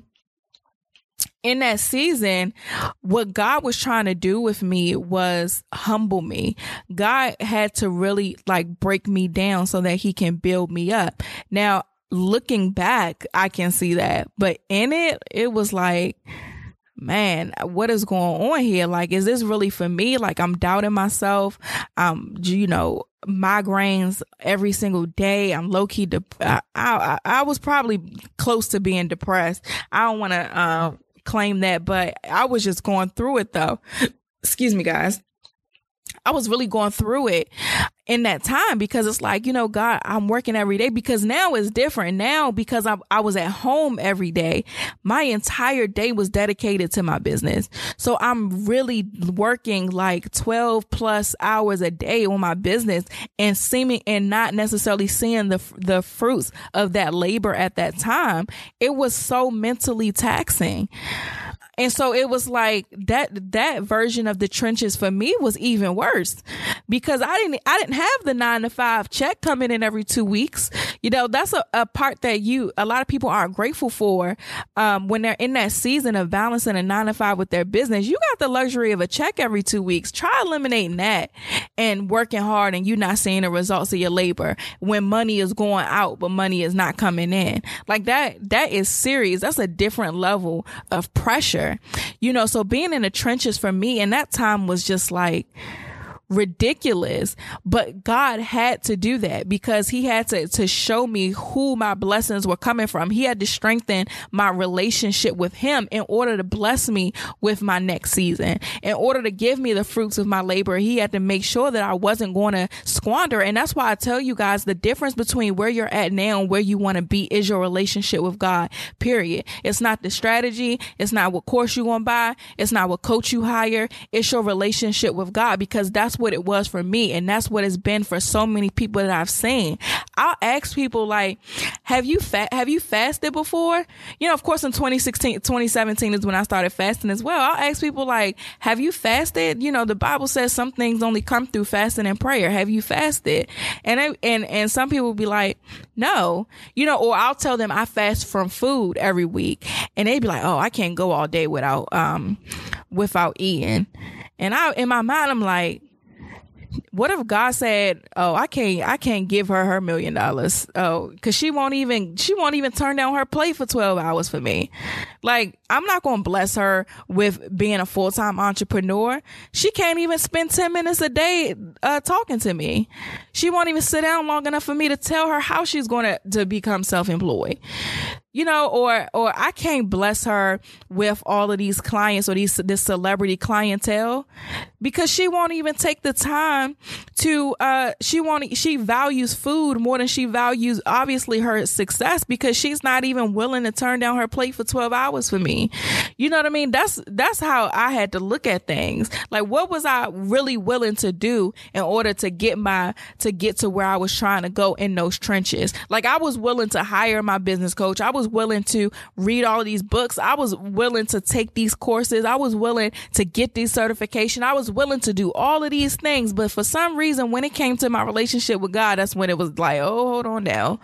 in that season, what God was trying to do with me was humble me. God had to really like break me down so that he can build me up. Now, looking back, I can see that. But in it, it was like, man, what is going on here? Like, is this really for me? Like, I'm doubting myself. Um, you know, migraines every single day. I'm low key. De- I, I, I was probably close to being depressed. I don't want to uh, claim that, but I was just going through it though. Excuse me, guys. I was really going through it in that time because it's like, you know, God, I'm working every day because now it's different. Now, because I, I was at home every day, my entire day was dedicated to my business. So I'm really working like twelve plus hours a day on my business and seeming and not necessarily seeing the, the fruits of that labor at that time. It was so mentally taxing. And so it was like that, that version of the trenches for me was even worse because I didn't, I didn't have the nine to five check coming in every two weeks. You know, that's a, a part that you, a lot of people aren't grateful for, um, when they're in that season of balancing a nine to five with their business. You got the luxury of a check every two weeks. Try eliminating that and working hard and you not seeing the results of your labor when money is going out, but money is not coming in. Like that, that is serious. That's a different level of pressure. You know, so being in the trenches for me in that time was just like, ridiculous, but God had to do that because he had to, to show me who my blessings were coming from. He had to strengthen my relationship with him in order to bless me with my next season. In order to give me the fruits of my labor, he had to make sure that I wasn't going to squander. And that's why I tell you guys, the difference between where you're at now and where you want to be is your relationship with God, period. It's not the strategy. It's not what course you're going to buy. It's not what coach you hire. It's your relationship with God, because that's what it was for me. And that's what it's been for so many people that I've seen. I'll ask people like, have you fa- have you fasted before? You know, of course, in twenty sixteen, twenty seventeen is when I started fasting as well. I'll ask people like, have you fasted? You know, the Bible says some things only come through fasting and prayer. Have you fasted? And, I, and, and some people will be like, no, you know, or I'll tell them I fast from food every week, and they'd be like, oh, I can't go all day without, um, without eating. And I, in my mind, I'm like, what if God said, oh, I can't, I can't give her her million dollars. Oh, cause she won't even, she won't even turn down her plate for twelve hours for me. Like, I'm not going to bless her with being a full-time entrepreneur. She can't even spend ten minutes a day, uh, talking to me. She won't even sit down long enough for me to tell her how she's going to, to become self-employed. You know, or, or I can't bless her with all of these clients or these, this celebrity clientele, because she won't even take the time to, uh, she won't, she values food more than she values obviously her success, because she's not even willing to turn down her plate for twelve hours for me. You know what I mean? That's, that's how I had to look at things. Like, what was I really willing to do in order to get my, to get to where I was trying to go in those trenches? Like, I was willing to hire my business coach. I was willing to read all of these books. I was willing to take these courses. I was willing to get these certification. I was willing to do all of these things. But for some reason, when it came to my relationship with God, that's when it was like, oh, hold on now.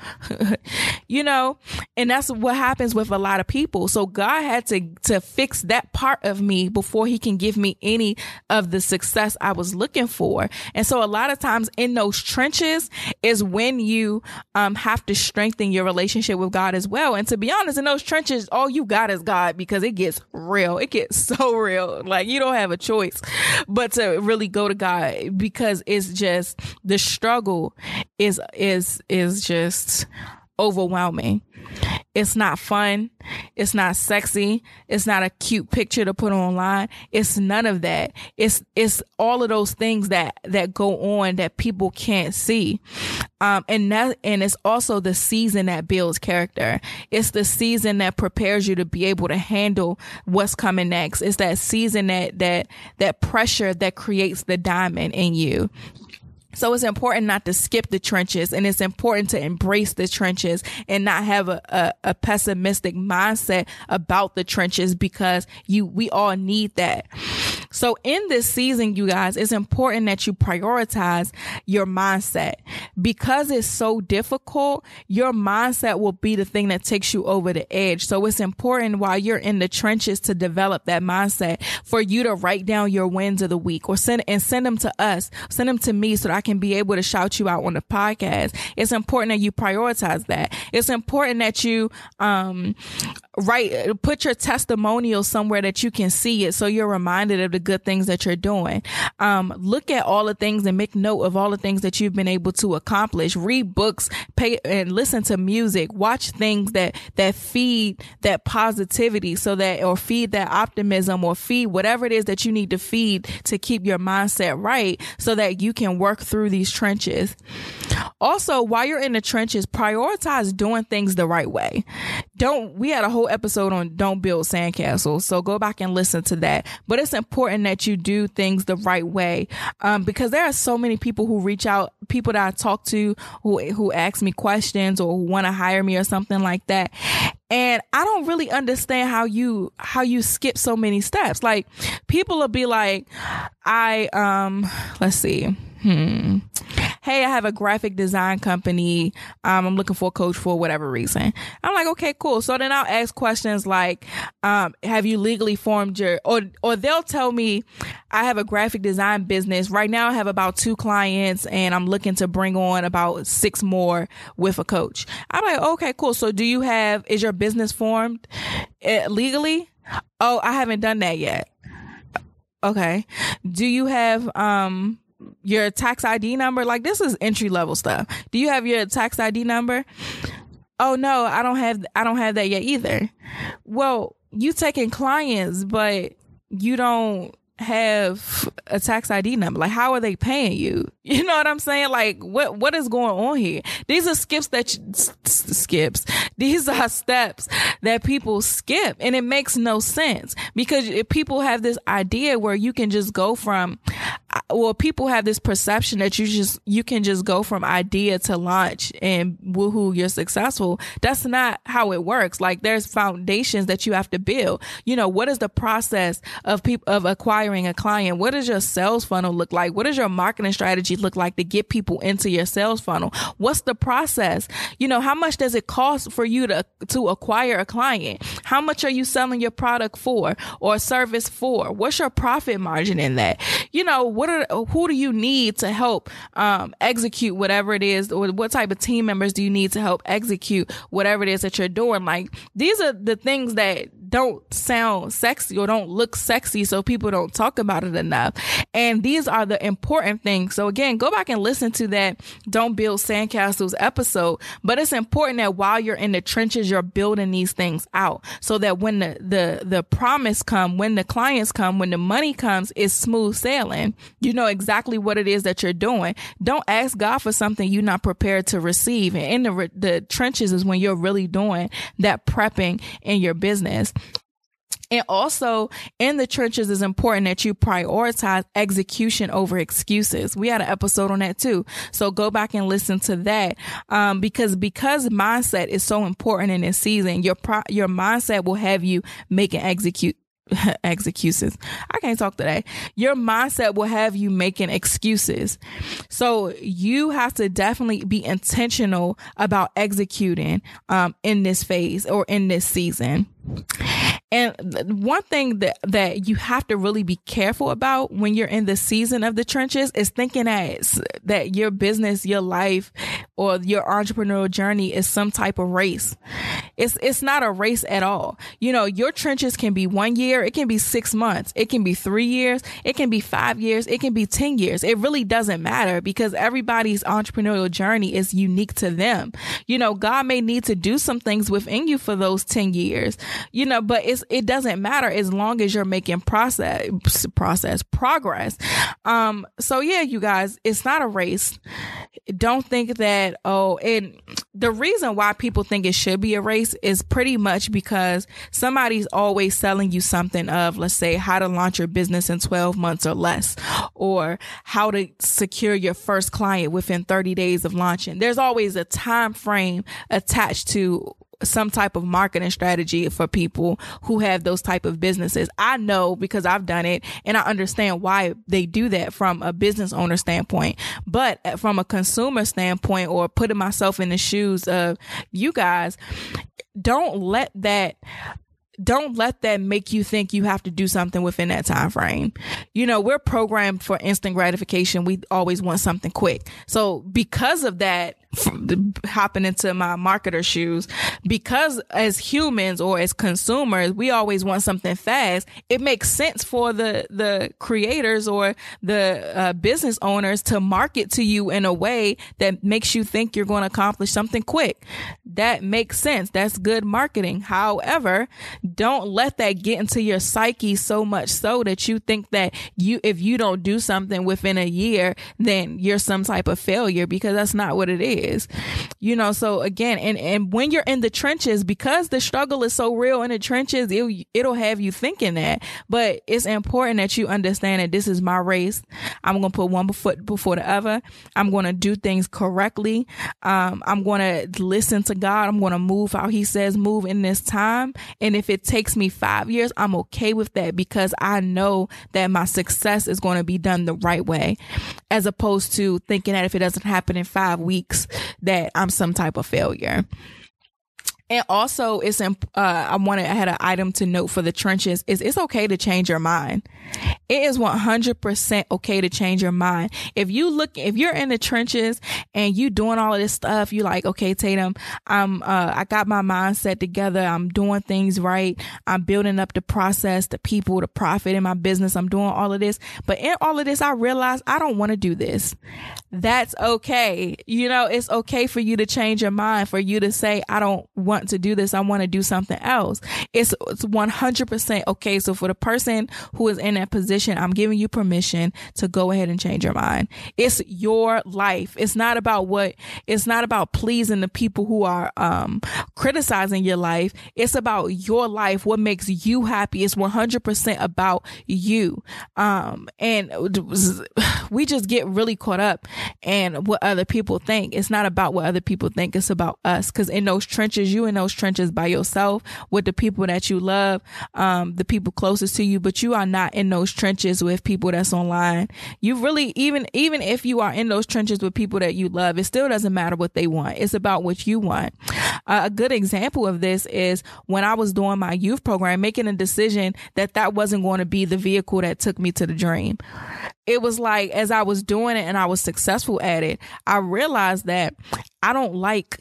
You know, and that's what happens with a lot of people. So God had to, to fix that part of me before he can give me any of the success I was looking for. And so a lot of times in those trenches is when you um, have to strengthen your relationship with God as well. And to be honest, in those trenches, all you got is God, because it gets real. It gets so real. Like, you don't have a choice but to really go to God, because it's just, the struggle is, is, is just overwhelming. It's not fun. It's not sexy. It's not a cute picture to put online. It's none of that. It's, it's all of those things that, that go on that people can't see. Um, and that, and it's also the season that builds character. It's the season that prepares you to be able to handle what's coming next. It's that season that, that, that pressure that creates the diamond in you. So it's important not to skip the trenches, and it's important to embrace the trenches and not have a, a, a pessimistic mindset about the trenches, because you, we all need that. So in this season, you guys, it's important that you prioritize your mindset, because it's so difficult. Your mindset will be the thing that takes you over the edge. So it's important while you're in the trenches to develop that mindset, for you to write down your wins of the week, or send and send them to us, send them to me so that I can be able to shout you out on the podcast. It's important that you prioritize that. It's important that you, um, write, put your testimonial somewhere that you can see it, so you're reminded of the good things that you're doing. Um, look at all the things and make note of all the things that you've been able to accomplish. Read books, pay and listen to music, watch things that, that feed that positivity, so that, or feed that optimism, or feed whatever it is that you need to feed to keep your mindset right, so that you can work through these trenches. Also, while you're in the trenches, prioritize doing things the right way. Don't, we had a whole episode on don't build sandcastles, so go back and listen to that. But it's important that you do things the right way, um, because there are so many people who reach out, people that I talk to who, who ask me questions or who want to hire me or something like that. And I don't really understand how you, how you skip so many steps. Like, people will be like, I, um, let's see. Hmm. Hey, I have a graphic design company. Um, I'm looking for a coach for whatever reason. I'm like, okay, cool. So then I'll ask questions like, um, have you legally formed your, or, or they'll tell me, I have a graphic design business. Right now I have about two clients and I'm looking to bring on about six more with a coach. I'm like, okay, cool. So do you have, is your business formed uh, legally? Oh, I haven't done that yet. Okay. Do you have, um, your tax I D number? Like, this is entry level stuff. Do you have your tax I D number? Oh no, I don't have, I don't have that yet either. Well, you taking clients, but you don't have a tax I D number. Like, how are they paying you? You know what I'm saying? Like, what what is going on here? These are skips that you, s- skips. These are steps that people skip, and it makes no sense because if people have this idea where you can just go from, well, people have this perception that you just you can just go from idea to launch and woohoo, you're successful. That's not how it works. Like, there's foundations that you have to build. You know, what is the process of people of acquiring a client? What does your sales funnel look like? What does your marketing strategy look like to get people into your sales funnel? What's the process? You know, how much does it cost for you to to acquire a client? How much are you selling your product for or service for? What's your profit margin in that? You know, what are who do you need to help um, execute whatever it is, or what type of team members do you need to help execute whatever it is that you're doing? Like, these are the things that don't sound sexy or don't look sexy, so people don't talk about it enough. And these are the important things. So again, go back and listen to that Don't Build Sandcastles episode. But it's important that while you're in the trenches, you're building these things out so that when the the the promise come, when the clients come, when the money comes, it's smooth sailing. You know exactly what it is that you're doing. Don't ask God for something you're not prepared to receive. And in the the trenches is when you're really doing that prepping in your business. And also in the trenches is important that you prioritize execution over excuses. We had an episode on that too. So go back and listen to that. Um, because, because mindset is so important in this season, your, pro- your mindset will have you making execute excuses. I can't talk today. Your mindset will have you making excuses. So you have to definitely be intentional about executing um, in this phase or in this season. And one thing that, that you have to really be careful about when you're in the season of the trenches is thinking that, that your business, your life, or your entrepreneurial journey is some type of race. It's, it's not a race at all. You know, your trenches can be one year. It can be six months. It can be three years. It can be five years. It can be ten years. It really doesn't matter because everybody's entrepreneurial journey is unique to them. You know, God may need to do some things within you for those ten years, you know, but it's, it doesn't matter as long as you're making process, process, progress. Um, so yeah, you guys, it's not a race. Don't think that, oh, and the reason why people think it should be a race is pretty much because somebody's always selling you something of, let's say, how to launch your business in twelve months or less, or how to secure your first client within thirty days of launching. There's always a time frame attached to some type of marketing strategy for people who have those type of businesses. I know because I've done it and I understand why they do that from a business owner standpoint. But from a consumer standpoint, or putting myself in the shoes of you guys, don't let that Don't let that make you think you have to do something within that time frame. You know, we're programmed for instant gratification. We always want something quick. So because of that, hopping into my marketer shoes, because as humans or as consumers, we always want something fast. It makes sense for the, the creators or the uh, business owners to market to you in a way that makes you think you're going to accomplish something quick. That makes sense. That's good marketing. However, don't let that get into your psyche so much so that you think that you, if you don't do something within a year, then you're some type of failure, because that's not what it is. You know, so again, and, and when you're in the trenches, because the struggle is so real in the trenches, it, it'll have you thinking that. But it's important that you understand that this is my race. I'm going to put one foot before the other. I'm going to do things correctly. Um, I'm going to listen to God. I'm going to move how he says move in this time. And if it takes me five years, I'm okay with that, because I know that my success is going to be done the right way, as opposed to thinking that if it doesn't happen in five weeks, that I'm some type of failure. And also, it's imp- uh, I wanted I had an item to note for the trenches is it's okay to change your mind. It is one hundred percent okay to change your mind. If you look, if you're in the trenches and you doing all of this stuff, you like, okay, Tatum, I'm uh, I got my mindset together. I'm doing things right. I'm building up the process, the people, the profit in my business. I'm doing all of this. But in all of this, I realize I don't want to do this. That's okay. You know, it's okay for you to change your mind, for you to say, I don't want to do this. I want to do something else. It's, it's one hundred percent okay. So for the person who is in that position, I'm giving you permission to go ahead and change your mind. It's your life. It's not about what, it's not about pleasing the people who are um, criticizing your life. It's about your life. What makes you happy. It's one hundred percent about you. Um, and we just get really caught up in what other people think. It's not about what other people think. It's about us. Because in those trenches, you in those trenches by yourself with the people that you love, um, the people closest to you, but you are not in those trenches with people that's online. You really, even, even if you are in those trenches with people that you love, it still doesn't matter what they want. It's about what you want. Uh, a good example of this is when I was doing my youth program, making a decision that that wasn't going to be the vehicle that took me to the dream. It was like, as I was doing it and I was successful at it, I realized that I don't like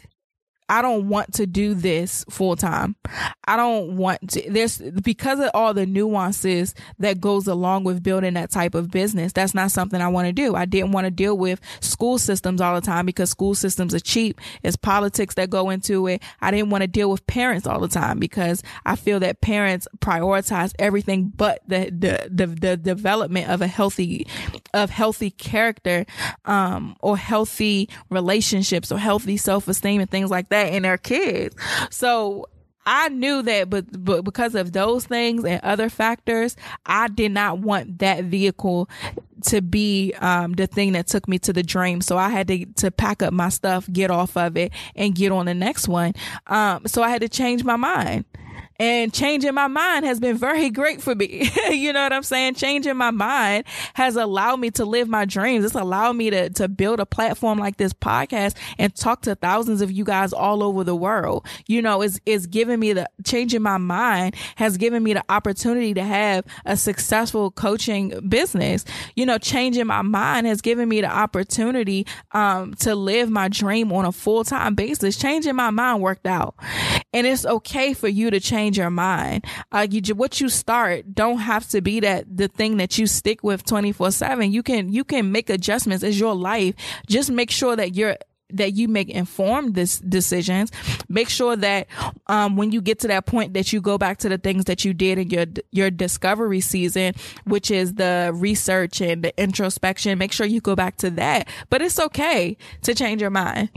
I don't want to do this full time. I don't want to, there's, because of all the nuances that goes along with building that type of business, that's not something I want to do. I didn't want to deal with school systems all the time because school systems are cheap. It's politics that go into it. I didn't want to deal with parents all the time because I feel that parents prioritize everything but the, the, the, the development of a healthy, of healthy character, um, or healthy relationships or healthy self-esteem and things like that in their kids. So I knew that, but, but because of those things and other factors, I did not want that vehicle to be um, the thing that took me to the dream. So I had to, to pack up my stuff, get off of it, and get on the next one. Um, so I had to change my mind. And changing my mind has been very great for me. You know what I'm saying? Changing my mind has allowed me to live my dreams. It's allowed me to, to build a platform like this podcast and talk to thousands of you guys all over the world. You know, it's, it's given me the, changing my mind has given me the opportunity to have a successful coaching business. You know, changing my mind has given me the opportunity, um, to live my dream on a full-time basis. Changing my mind worked out. And it's okay for you to change your mind. Uh, you, what you start don't have to be that the thing that you stick with twenty-four seven. You can, you can make adjustments. It's your life. Just make sure that you're, that you make informed this decisions. Make sure that, um, when you get to that point that you go back to the things that you did in your, your discovery season, which is the research and the introspection. Make sure you go back to that, but it's okay to change your mind.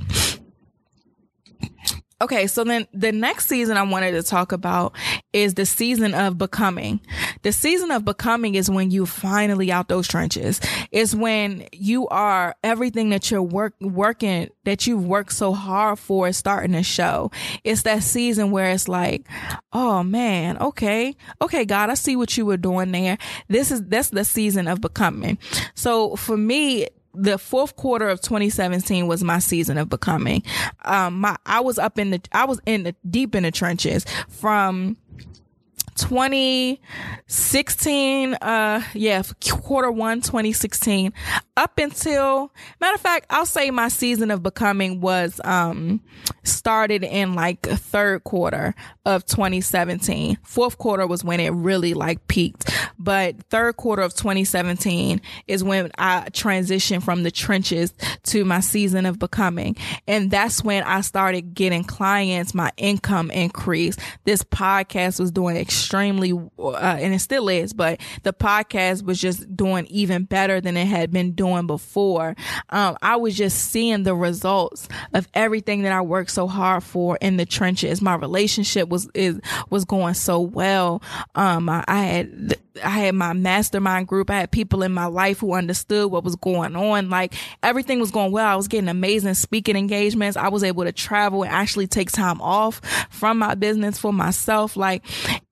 Okay, so then the next season I wanted to talk about is the season of becoming. The season of becoming is when you finally out those trenches. It's when you are everything that you're work, working, that you've worked so hard for is starting to show. It's that season where it's like, oh man, okay, okay, God, I see what you were doing there. This is, that's the season of becoming. So for me, the fourth quarter of twenty seventeen was my season of becoming. Um, my, I was up in the, I was in the, deep in the trenches from twenty sixteen, uh, yeah, quarter one, twenty sixteen, up until, matter of fact, I'll say my season of becoming was, um, started in like third quarter of twenty seventeen. Fourth quarter was when it really like peaked, but third quarter of twenty seventeen is when I transitioned from the trenches to my season of becoming. And that's when I started getting clients, my income increased. This podcast was doing extremely, uh, and it still is, but the podcast was just doing even better than it had been doing before. Um, I was just seeing the results of everything that I worked so hard for in the trenches. My relationship was, is, was going so well. Um, I, I had, I had my mastermind group. I had people in my life who understood what was going on. Like everything was going well. I was getting amazing speaking engagements. I was able to travel and actually take time off from my business for myself. Like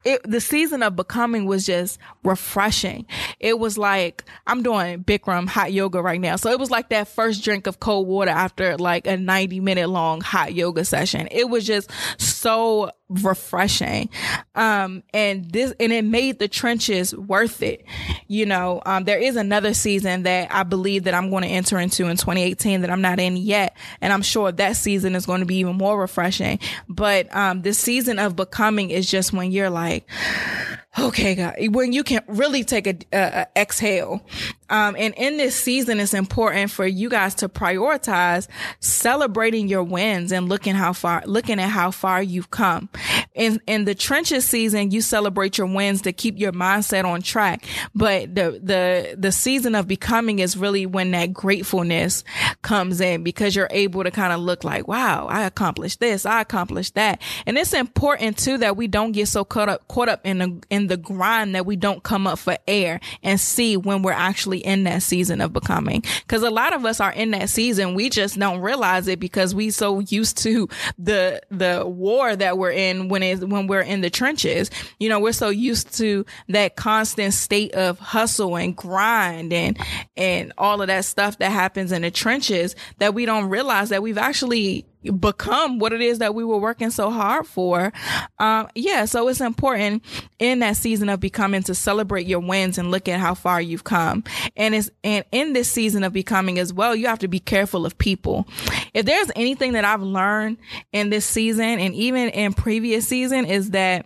it, the season of Becoming was just refreshing. It was like, I'm doing Bikram hot yoga right now. So it was like that first drink of cold water after like a ninety minute long hot yoga session. It was just so refreshing. Um, and this, and it made the trenches worth it. You know, um, there is another season that I believe that I'm going to enter into in twenty eighteen that I'm not in yet. And I'm sure that season is going to be even more refreshing. But, um, the season of Becoming is just when you're like, okay, God, when you can really take a, a, a exhale. Um, and in this season, it's important for you guys to prioritize celebrating your wins and looking how far, looking at how far you've come. In, in the trenches season, you celebrate your wins to keep your mindset on track. But the, the, the season of Becoming is really when that gratefulness comes in, because you're able to kind of look like, wow, I accomplished this, I accomplished that. And it's important too that we don't get so caught up, caught up in the, in the grind that we don't come up for air and see when we're actually in that season of Becoming. Because a lot of us are in that season. We just don't realize it because we so used to the, the war that we're in when it's, when we're in the trenches. You know, we're so used to that constant state of hustle and grind and, and all of that stuff that happens in the trenches that we don't realize that we've actually become what it is that we were working so hard for. Um, yeah. So it's important in that season of Becoming to celebrate your wins and look at how far you've come. And it's, and in this season of Becoming as well, you have to be careful of people. If there's anything that I've learned in this season and even in previous season is that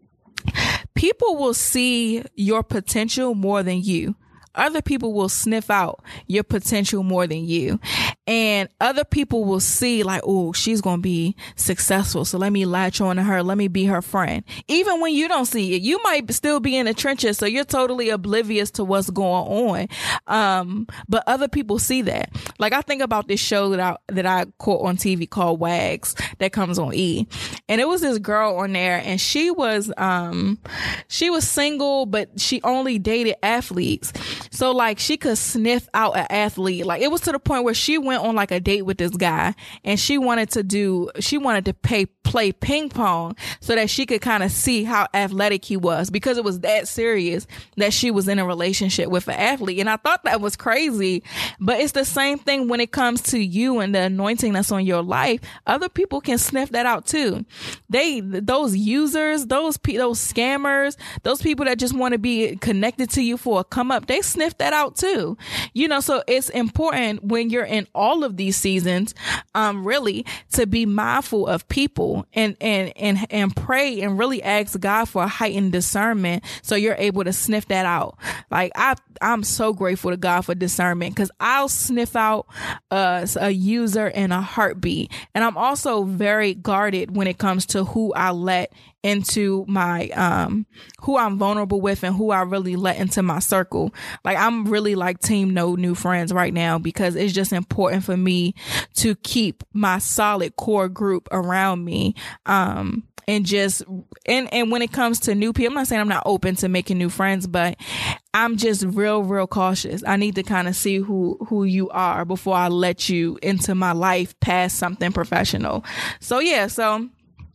people will see your potential more than you. Other people will sniff out your potential more than you. And other people will see like, oh, she's going to be successful. So let me latch on to her. Let me be her friend. Even when you don't see it, you might still be in the trenches. So you're totally oblivious to what's going on. Um, but other people see that. Like I think about this show that I, that I caught on T V called Wags that comes on E. And it was this girl on there and she was, um, she was single, but she only dated athletes. So like she could sniff out an athlete. Like it was to the point where she went on like a date with this guy and she wanted to do, she wanted to pay, play ping pong so that she could kind of see how athletic he was, because it was that serious that she was in a relationship with an athlete. And I thought that was crazy, but it's the same thing when it comes to you and the anointing that's on your life. Other people can sniff that out too. They, those users, those, those scammers, those people that just want to be connected to you for a come up, they sniff that out too. You know, so it's important when you're in all of these seasons, um, really to be mindful of people and, and, and, and pray and really ask God for a heightened discernment so you're able to sniff that out. Like I, I'm so grateful to God for discernment because I'll sniff out uh, a user in a heartbeat. And I'm also very guarded when it comes to who I let into my, um, who I'm vulnerable with and who I really let into my circle. Like I'm really like team no new friends right now because it's just important for me to keep my solid core group around me. Um, and just, and, and when it comes to new people, I'm not saying I'm not open to making new friends, but I'm just real, real cautious. I need to kind of see who, who you are before I let you into my life past something professional. So yeah, so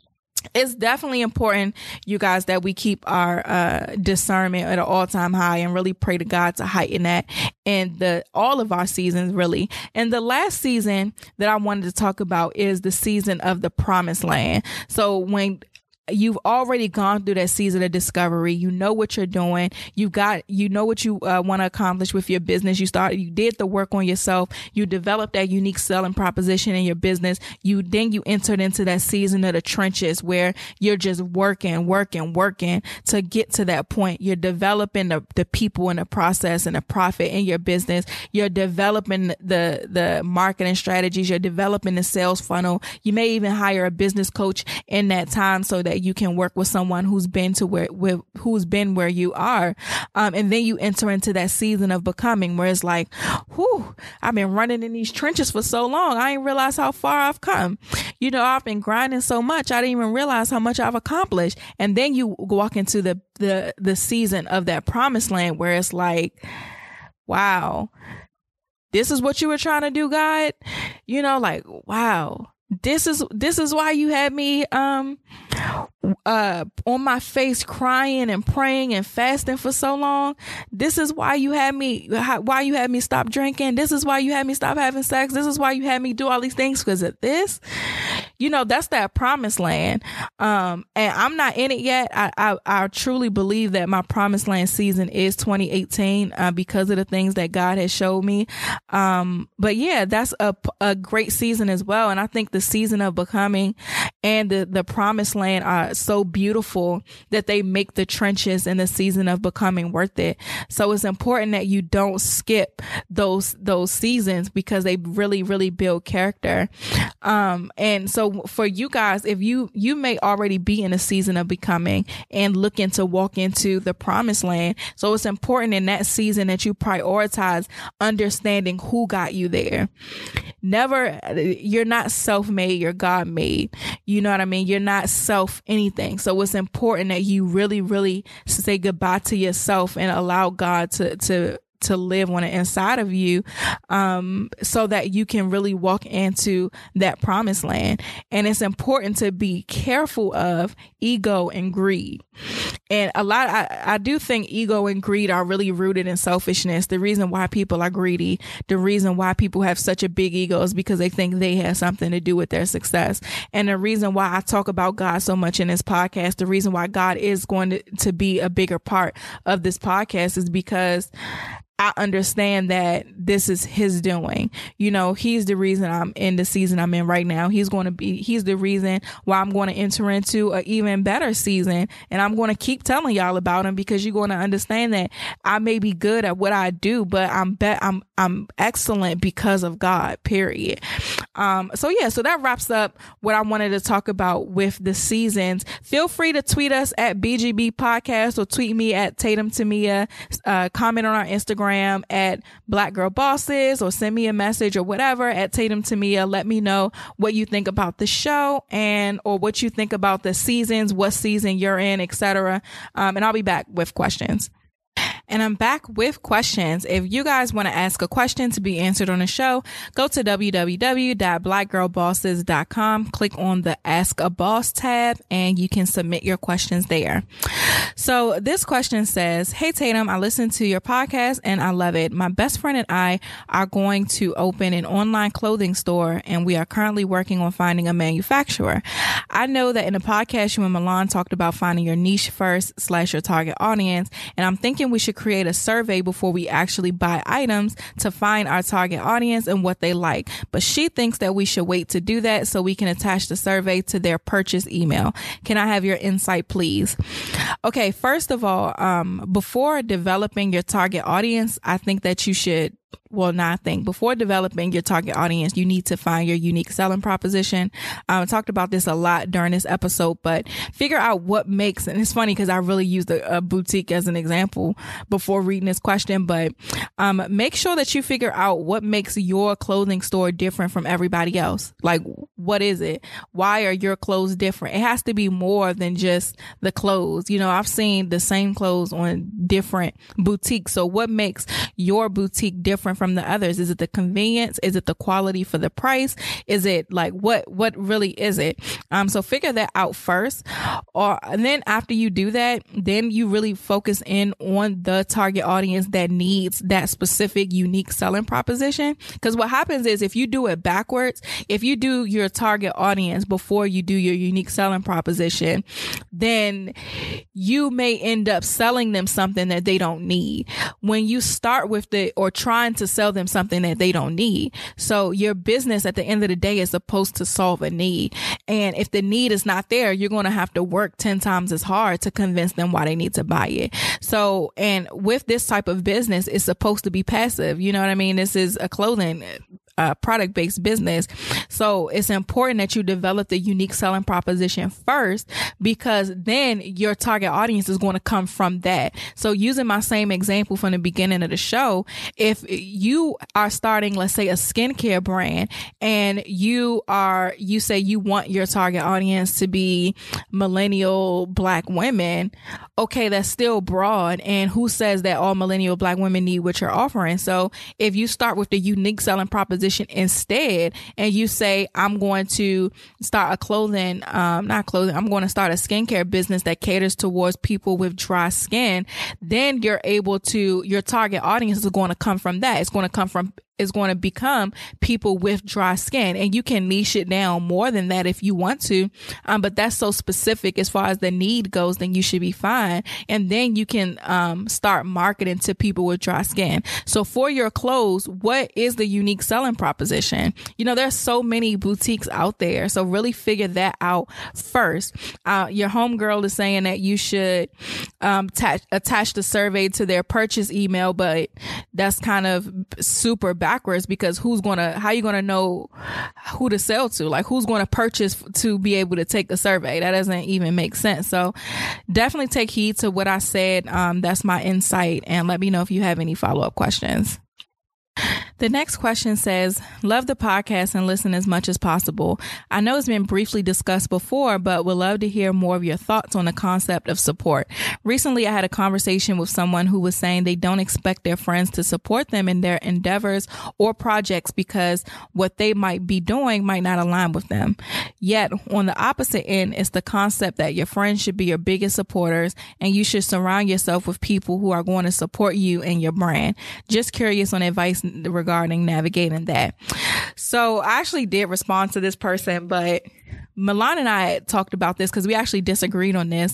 it's definitely important, you guys, that we keep our uh, discernment at an all-time high and really pray to God to heighten that in the all of our seasons, really. And the last season that I wanted to talk about is the season of the Promised Land. So when you've already gone through that season of discovery, you know what you're doing. You got, you know what you uh, want to accomplish with your business. You started, you did the work on yourself. You developed that unique selling proposition in your business. You, then you entered into that season of the trenches where you're just working, working, working to get to that point. You're developing the, the people and the process and the profit in your business. You're developing the, the marketing strategies. You're developing the sales funnel. You may even hire a business coach in that time so that you can work with someone who's been to where, where who's been where you are. Um, and then you enter into that season of becoming where it's like, whew, I've been running in these trenches for so long. I didn't realize how far I've come. You know, I've been grinding so much. I didn't even realize how much I've accomplished. And then you walk into the, the, the season of that promised land where it's like, wow, this is what you were trying to do, God. You know, like, wow. This is this is why you had me um uh on my face crying and praying and fasting for so long. This is why you had me why you had me stop drinking. This is why you had me stop having sex. This is why you had me do all these things, because of this. You know, that's that promised land. Um, and I'm not in it yet. I, I, I truly believe that my promised land season is twenty eighteen uh, because of the things that God has showed me. Um, but yeah, that's a, a great season as well. And I think the season of becoming and the, the promised land are so beautiful that they make the trenches in the season of becoming worth it. So it's important that you don't skip those, those seasons, because they really, really build character. Um, and so for you guys, if you, you may already be in a season of becoming and looking to walk into the promised land. So it's important in that season that you prioritize understanding who got you there. Never, you're not self-made, you're God-made. You know what I mean? You're not self anything. So it's important that you really, really say goodbye to yourself and allow God to, to, to live on the inside of you, um, so that you can really walk into that promised land. And it's important to be careful of ego and greed. And a lot, I, I do think ego and greed are really rooted in selfishness. The reason why people are greedy, the reason why people have such a big ego is because they think they have something to do with their success. And the reason why I talk about God so much in this podcast, the reason why God is going to, to be a bigger part of this podcast is because I understand that this is his doing. You know, he's the reason I'm in the season I'm in right now. He's going to be, he's the reason why I'm going to enter into an even better season. And I'm going to keep telling y'all about him, because you're going to understand that I may be good at what I do, but I'm bet I'm, I'm excellent because of God, period. Um, so yeah, so that wraps up what I wanted to talk about with the seasons. Feel free to tweet us at B G B Podcast or tweet me at Tatum Tamia, uh, comment on our Instagram at Black Girl Bosses, or send me a message or whatever at Tatum Tamia. Let me know what you think about the show and or what you think about the seasons, what season you're in, et cetera. Um, and I'll be back with questions. And I'm back with questions. If you guys want to ask a question to be answered on the show, go to w w w dot black girl bosses dot com, click on the Ask a Boss tab, and you can submit your questions there. So this question says, hey Tatum, I listen to your podcast and I love it. My best friend and I are going to open an online clothing store, and we are currently working on finding a manufacturer. I know that in the podcast, you and Milan talked about finding your niche first slash your target audience, and I'm thinking we should create a survey before we actually buy items to find our target audience and what they like. But she thinks that we should wait to do that so we can attach the survey to their purchase email. Can I have your insight, please? Okay, first of all, um, before developing your target audience, I think that you should Well, not I think before developing your target audience, you need to find your unique selling proposition. Um, I talked about this a lot during this episode, but figure out what makes, and it's funny because I really used a, a boutique as an example before reading this question, but um, make sure that you figure out what makes your clothing store different from everybody else. Like, what is it? Why are your clothes different? It has to be more than just the clothes. You know, I've seen the same clothes on different boutiques. So what makes your boutique different from the others? Is it the convenience? Is it the quality for the price? Is it like what what really is it? Um, so figure that out first, or and then after you do that, then you really focus in on the target audience that needs that specific unique selling proposition. Because what happens is if you do it backwards, if you do your target audience before you do your unique selling proposition, then you may end up selling them something that they don't need. When you start with the or trying to sell them something that they don't need. So your business at the end of the day is supposed to solve a need. And if the need is not there, you're going to have to work ten times as hard to convince them why they need to buy it. So, and with this type of business, it's supposed to be passive. You know what I mean? This is a clothing Uh, product-based business. So it's important that you develop the unique selling proposition first, because then your target audience is going to come from that. So using my same example from the beginning of the show, if you are starting, let's say, a skincare brand, and you are, you say you want your target audience to be millennial Black women, okay, that's still broad. And who says that all millennial Black women need what you're offering? So if you start with the unique selling proposition proposition instead, and you say, I'm going to start a clothing, um, not clothing, I'm going to start a skincare business that caters towards people with dry skin, then you're able to, your target audience is going to come from that. It's going to come from is going to become people with dry skin, and you can niche it down more than that if you want to. Um, but that's so specific as far as the need goes, then you should be fine. And then you can, um, start marketing to people with dry skin. So for your clothes, what is the unique selling proposition? You know, there's so many boutiques out there. So really figure that out first. Uh, your homegirl is saying that you should, um, attach, attach the survey to their purchase email, but that's kind of super bad. Backwards, because who's going to, how are you going to know who to sell to? Like, who's going to purchase to be able to take the survey? That doesn't even make sense. So definitely take heed to what I said. Um, that's my insight, and let me know if you have any follow-up questions. The next question says, love the podcast and listen as much as possible. I know it's been briefly discussed before, but would love to hear more of your thoughts on the concept of support. Recently, I had a conversation with someone who was saying they don't expect their friends to support them in their endeavors or projects because what they might be doing might not align with them. Yet, on the opposite end, it's the concept that your friends should be your biggest supporters, and you should surround yourself with people who are going to support you and your brand. Just curious on advice regarding regarding navigating that. So I actually did respond to this person, but Milan and I talked about this because we actually disagreed on this.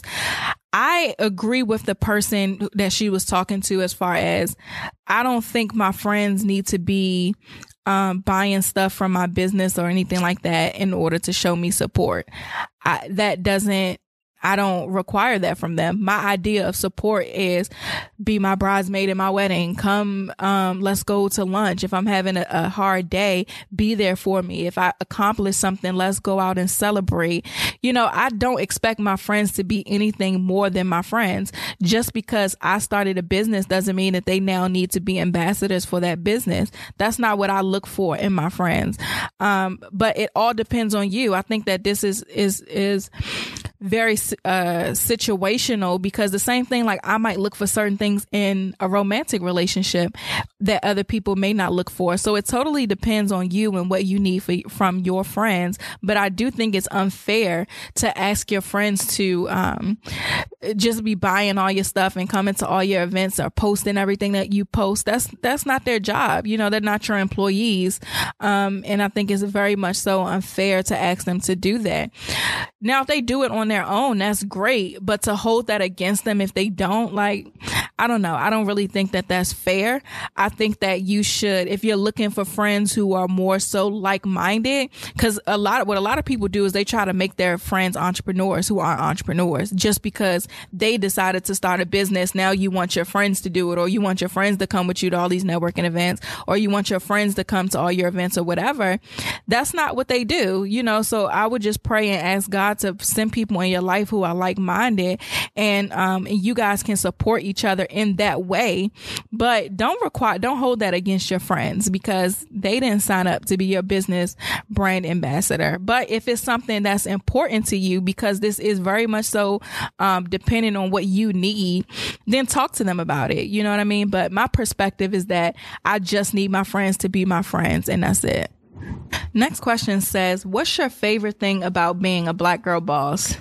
I agree with the person that she was talking to as far as I don't think my friends need to be um, buying stuff from my business or anything like that in order to show me support. I, that doesn't I don't require that from them. My idea of support is be my bridesmaid in my wedding. Come, um, let's go to lunch. If I'm having a, a hard day, be there for me. If I accomplish something, let's go out and celebrate. You know, I don't expect my friends to be anything more than my friends. Just because I started a business doesn't mean that they now need to be ambassadors for that business. That's not what I look for in my friends. Um, but it all depends on you. I think that this is, is, is very uh situational, because the same thing, like I might look for certain things in a romantic relationship that other people may not look for. So it totally depends on you and what you need for, from your friends. But I do think it's unfair to ask your friends to um just be buying all your stuff and coming to all your events or posting everything that you post. That's that's not their job. You know, they're not your employees. Um and I think it's very much so unfair to ask them to do that. Now, if they do it on their own, that's great. But to hold that against them if they don't, like, I don't know. I don't really think that that's fair. I think that you should, if you're looking for friends who are more so like-minded, because a lot of what a lot of people do is they try to make their friends entrepreneurs who aren't entrepreneurs. Just because they decided to start a business, now you want your friends to do it, or you want your friends to come with you to all these networking events, or you want your friends to come to all your events or whatever. That's not what they do, you know. So I would just pray and ask God to send people in your life who are like-minded, and um and you guys can support each other in that way. But don't require don't hold that against your friends, because they didn't sign up to be your business brand ambassador. But if it's something that's important to you, because this is very much so um depending on what you need, then talk to them about it. You know what I mean? But my perspective is that I just need my friends to be my friends, and that's it. Next question says, what's your favorite thing about being a Black girl boss?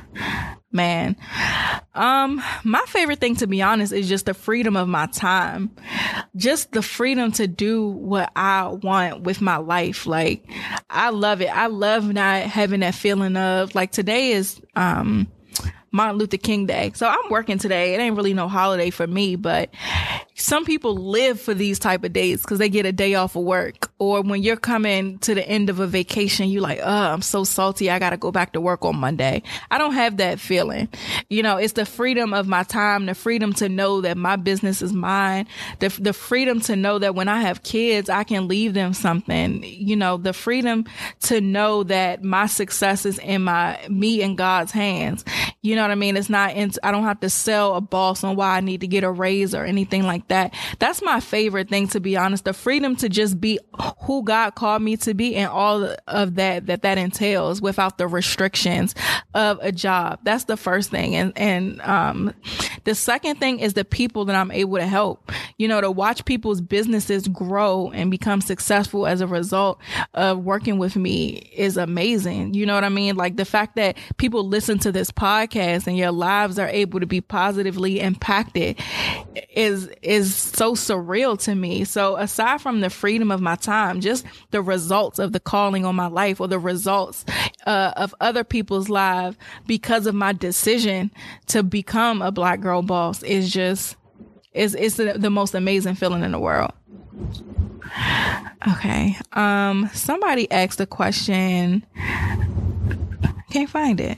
Man, um, my favorite thing, to be honest, is just the freedom of my time. Just the freedom to do what I want with my life. Like, I love it. I love not having that feeling of, like, today is, um, Martin Luther King Day. So I'm working today. It ain't really no holiday for me, but some people live for these type of days because they get a day off of work. Or when you're coming to the end of a vacation, you're like, oh, I'm so salty. I got to go back to work on Monday. I don't have that feeling. You know, it's the freedom of my time, the freedom to know that my business is mine, the, the freedom to know that when I have kids, I can leave them something, you know, the freedom to know that my success is in my, me and God's hands. You know what I mean? It's not, in, I don't have to sell a boss on why I need to get a raise or anything like that. That's my favorite thing, to be honest. The freedom to just be who God called me to be, and all of that, that that entails, without the restrictions of a job. That's the first thing. And, and, um, The second thing is the people that I'm able to help. You know, to watch people's businesses grow and become successful as a result of working with me is amazing. You know what I mean? Like the fact that people listen to this podcast and your lives are able to be positively impacted is is so surreal to me. So aside from the freedom of my time, just the results of the calling on my life, or the results uh, of other people's lives because of my decision to become a Black girl boss is just is it's the, the most amazing feeling in the world. Okay. Um, somebody asked a question. Can't find it.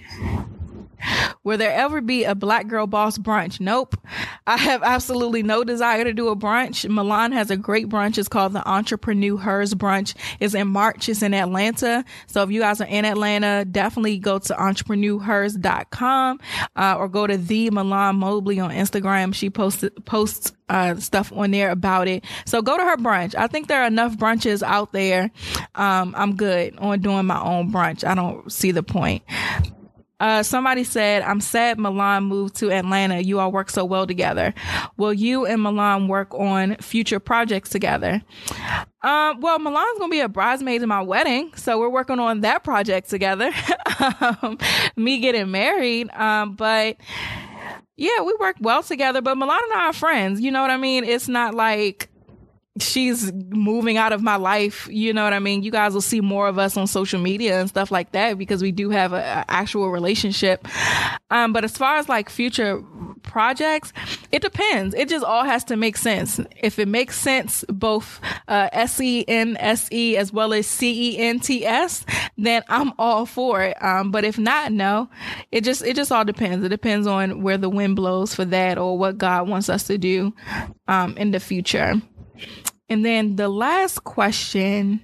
Will there ever be a Black girl boss brunch? Nope. I have absolutely no desire to do a brunch. Milan has a great brunch. It's called the Entrepreneur Hers Brunch. It's in March. It's in Atlanta. So if you guys are in Atlanta, definitely go to entrepreneur hers dot com uh, or go to the Milan Mobley on Instagram. She posts posts uh, stuff on there about it. So go to her brunch. I think there are enough brunches out there. Um, I'm good on doing my own brunch. I don't see the point. Uh, somebody said, I'm sad Milan moved to Atlanta. You all work so well together. Will you and Milan work on future projects together? Um, well, Milan's going to be a bridesmaid in my wedding. So we're working on that project together. um, me getting married. Um, but yeah, we work well together, but Milan and I are friends. You know what I mean? It's not like she's moving out of my life. You know what I mean? You guys will see more of us on social media and stuff like that because we do have an actual relationship. Um, but as far as like future projects, it depends. It just all has to make sense. If it makes sense, both uh, S E N S E as well as C E N T S, then I'm all for it. Um, but if not, no. It just it just all depends. It depends on where the wind blows for that or what God wants us to do um, in the future. And then the last question,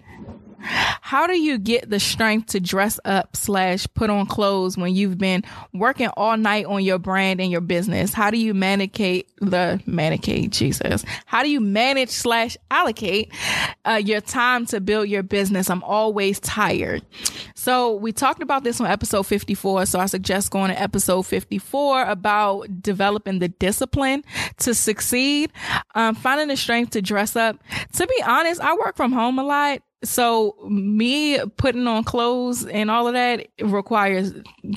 how do you get the strength to dress up slash put on clothes when you've been working all night on your brand and your business? How do you manicate the manicate Jesus? How do you manage slash allocate uh, your time to build your business? I'm always tired. So we talked about this on episode fifty-four. So I suggest going to episode fifty-four about developing the discipline to succeed, um, finding the strength to dress up. To be honest, I work from home a lot. So me putting on clothes and all of that requires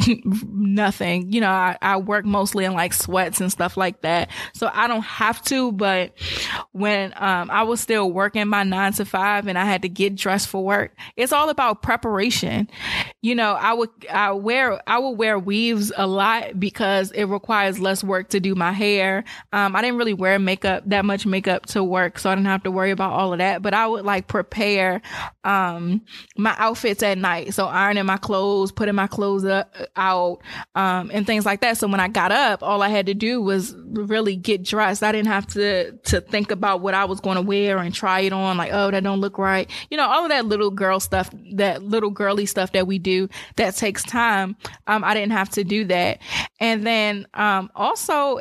nothing. You know, I, I work mostly in like sweats and stuff like that. So I don't have to. But when um, I was still working my nine to five and I had to get dressed for work, it's all about preparation. You know, I would I wear I would wear weaves a lot because it requires less work to do my hair. Um, I didn't really wear makeup, that much makeup to work. So I didn't have to worry about all of that. But I would like prepare um my outfits at night, so ironing my clothes, putting my clothes up, out um and things like that. So when I got up, all I had to do was really get dressed. I didn't have to to think about what I was going to wear and try it on, like, oh, that don't look right, you know, all of that little girl stuff, that little girly stuff that we do that takes time. um I didn't have to do that. And then um also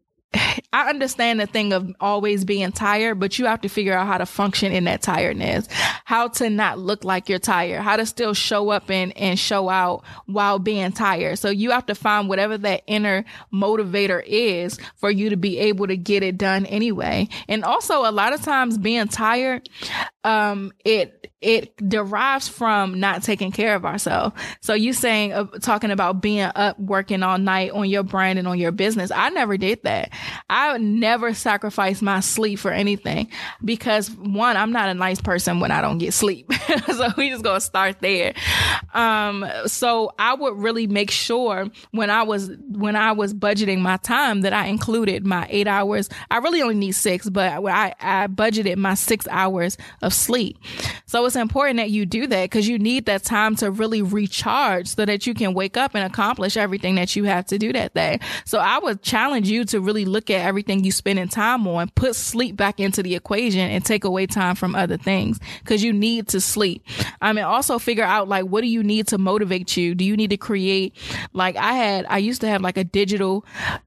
I understand the thing of always being tired, but you have to figure out how to function in that tiredness, how to not look like you're tired, how to still show up and, and show out while being tired. So you have to find whatever that inner motivator is for you to be able to get it done anyway. And also a lot of times being tired, um, it, it derives from not taking care of ourselves. So you saying, uh, talking about being up, working all night on your brand and on your business. I never did that. I would never sacrifice my sleep for anything because, one, I'm not a nice person when I don't get sleep. So we just gonna start there. Um, so I would really make sure when I was, when I was budgeting my time that I included my eight hours. I really only need six, but I, I budgeted my six hours of sleep. So it's important that you do that because you need that time to really recharge so that you can wake up and accomplish everything that you have to do that day. So I would challenge you to really look at everything you spending time on, put sleep back into the equation and take away time from other things because you need to sleep. I mean, also figure out like, what do you need to motivate you? Do you need to create, like I had, I used to have like a digital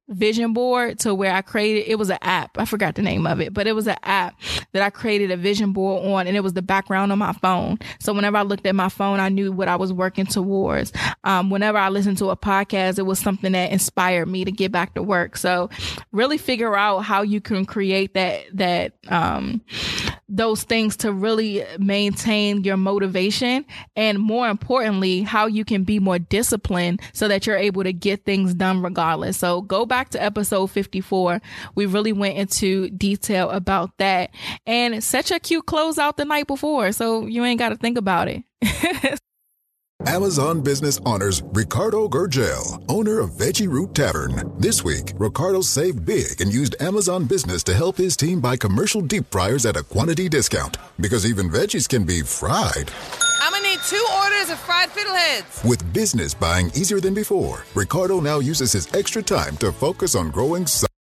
vision board to where I created, it was an app. I forgot the name of it, but it was an app that I created a vision board on, and it was the background on my phone. So whenever I looked at my phone, I knew what I was working towards. Um, whenever I listened to a podcast, it was something that inspired me to get back to work. So really figure out how you can create that, that, um, those things to really maintain your motivation, and more importantly, how you can be more disciplined so that you're able to get things done regardless. So go back to episode fifty-four. We really went into detail about that, and set your cute clothes out the night before so you ain't got to think about it. Amazon Business honors Ricardo Gurgel, owner of Veggie Root Tavern. This week, Ricardo saved big and used Amazon Business to help his team buy commercial deep fryers at a quantity discount. Because even veggies can be fried. I'm gonna need two orders of fried fiddleheads. With business buying easier than before, Ricardo now uses his extra time to focus on growing...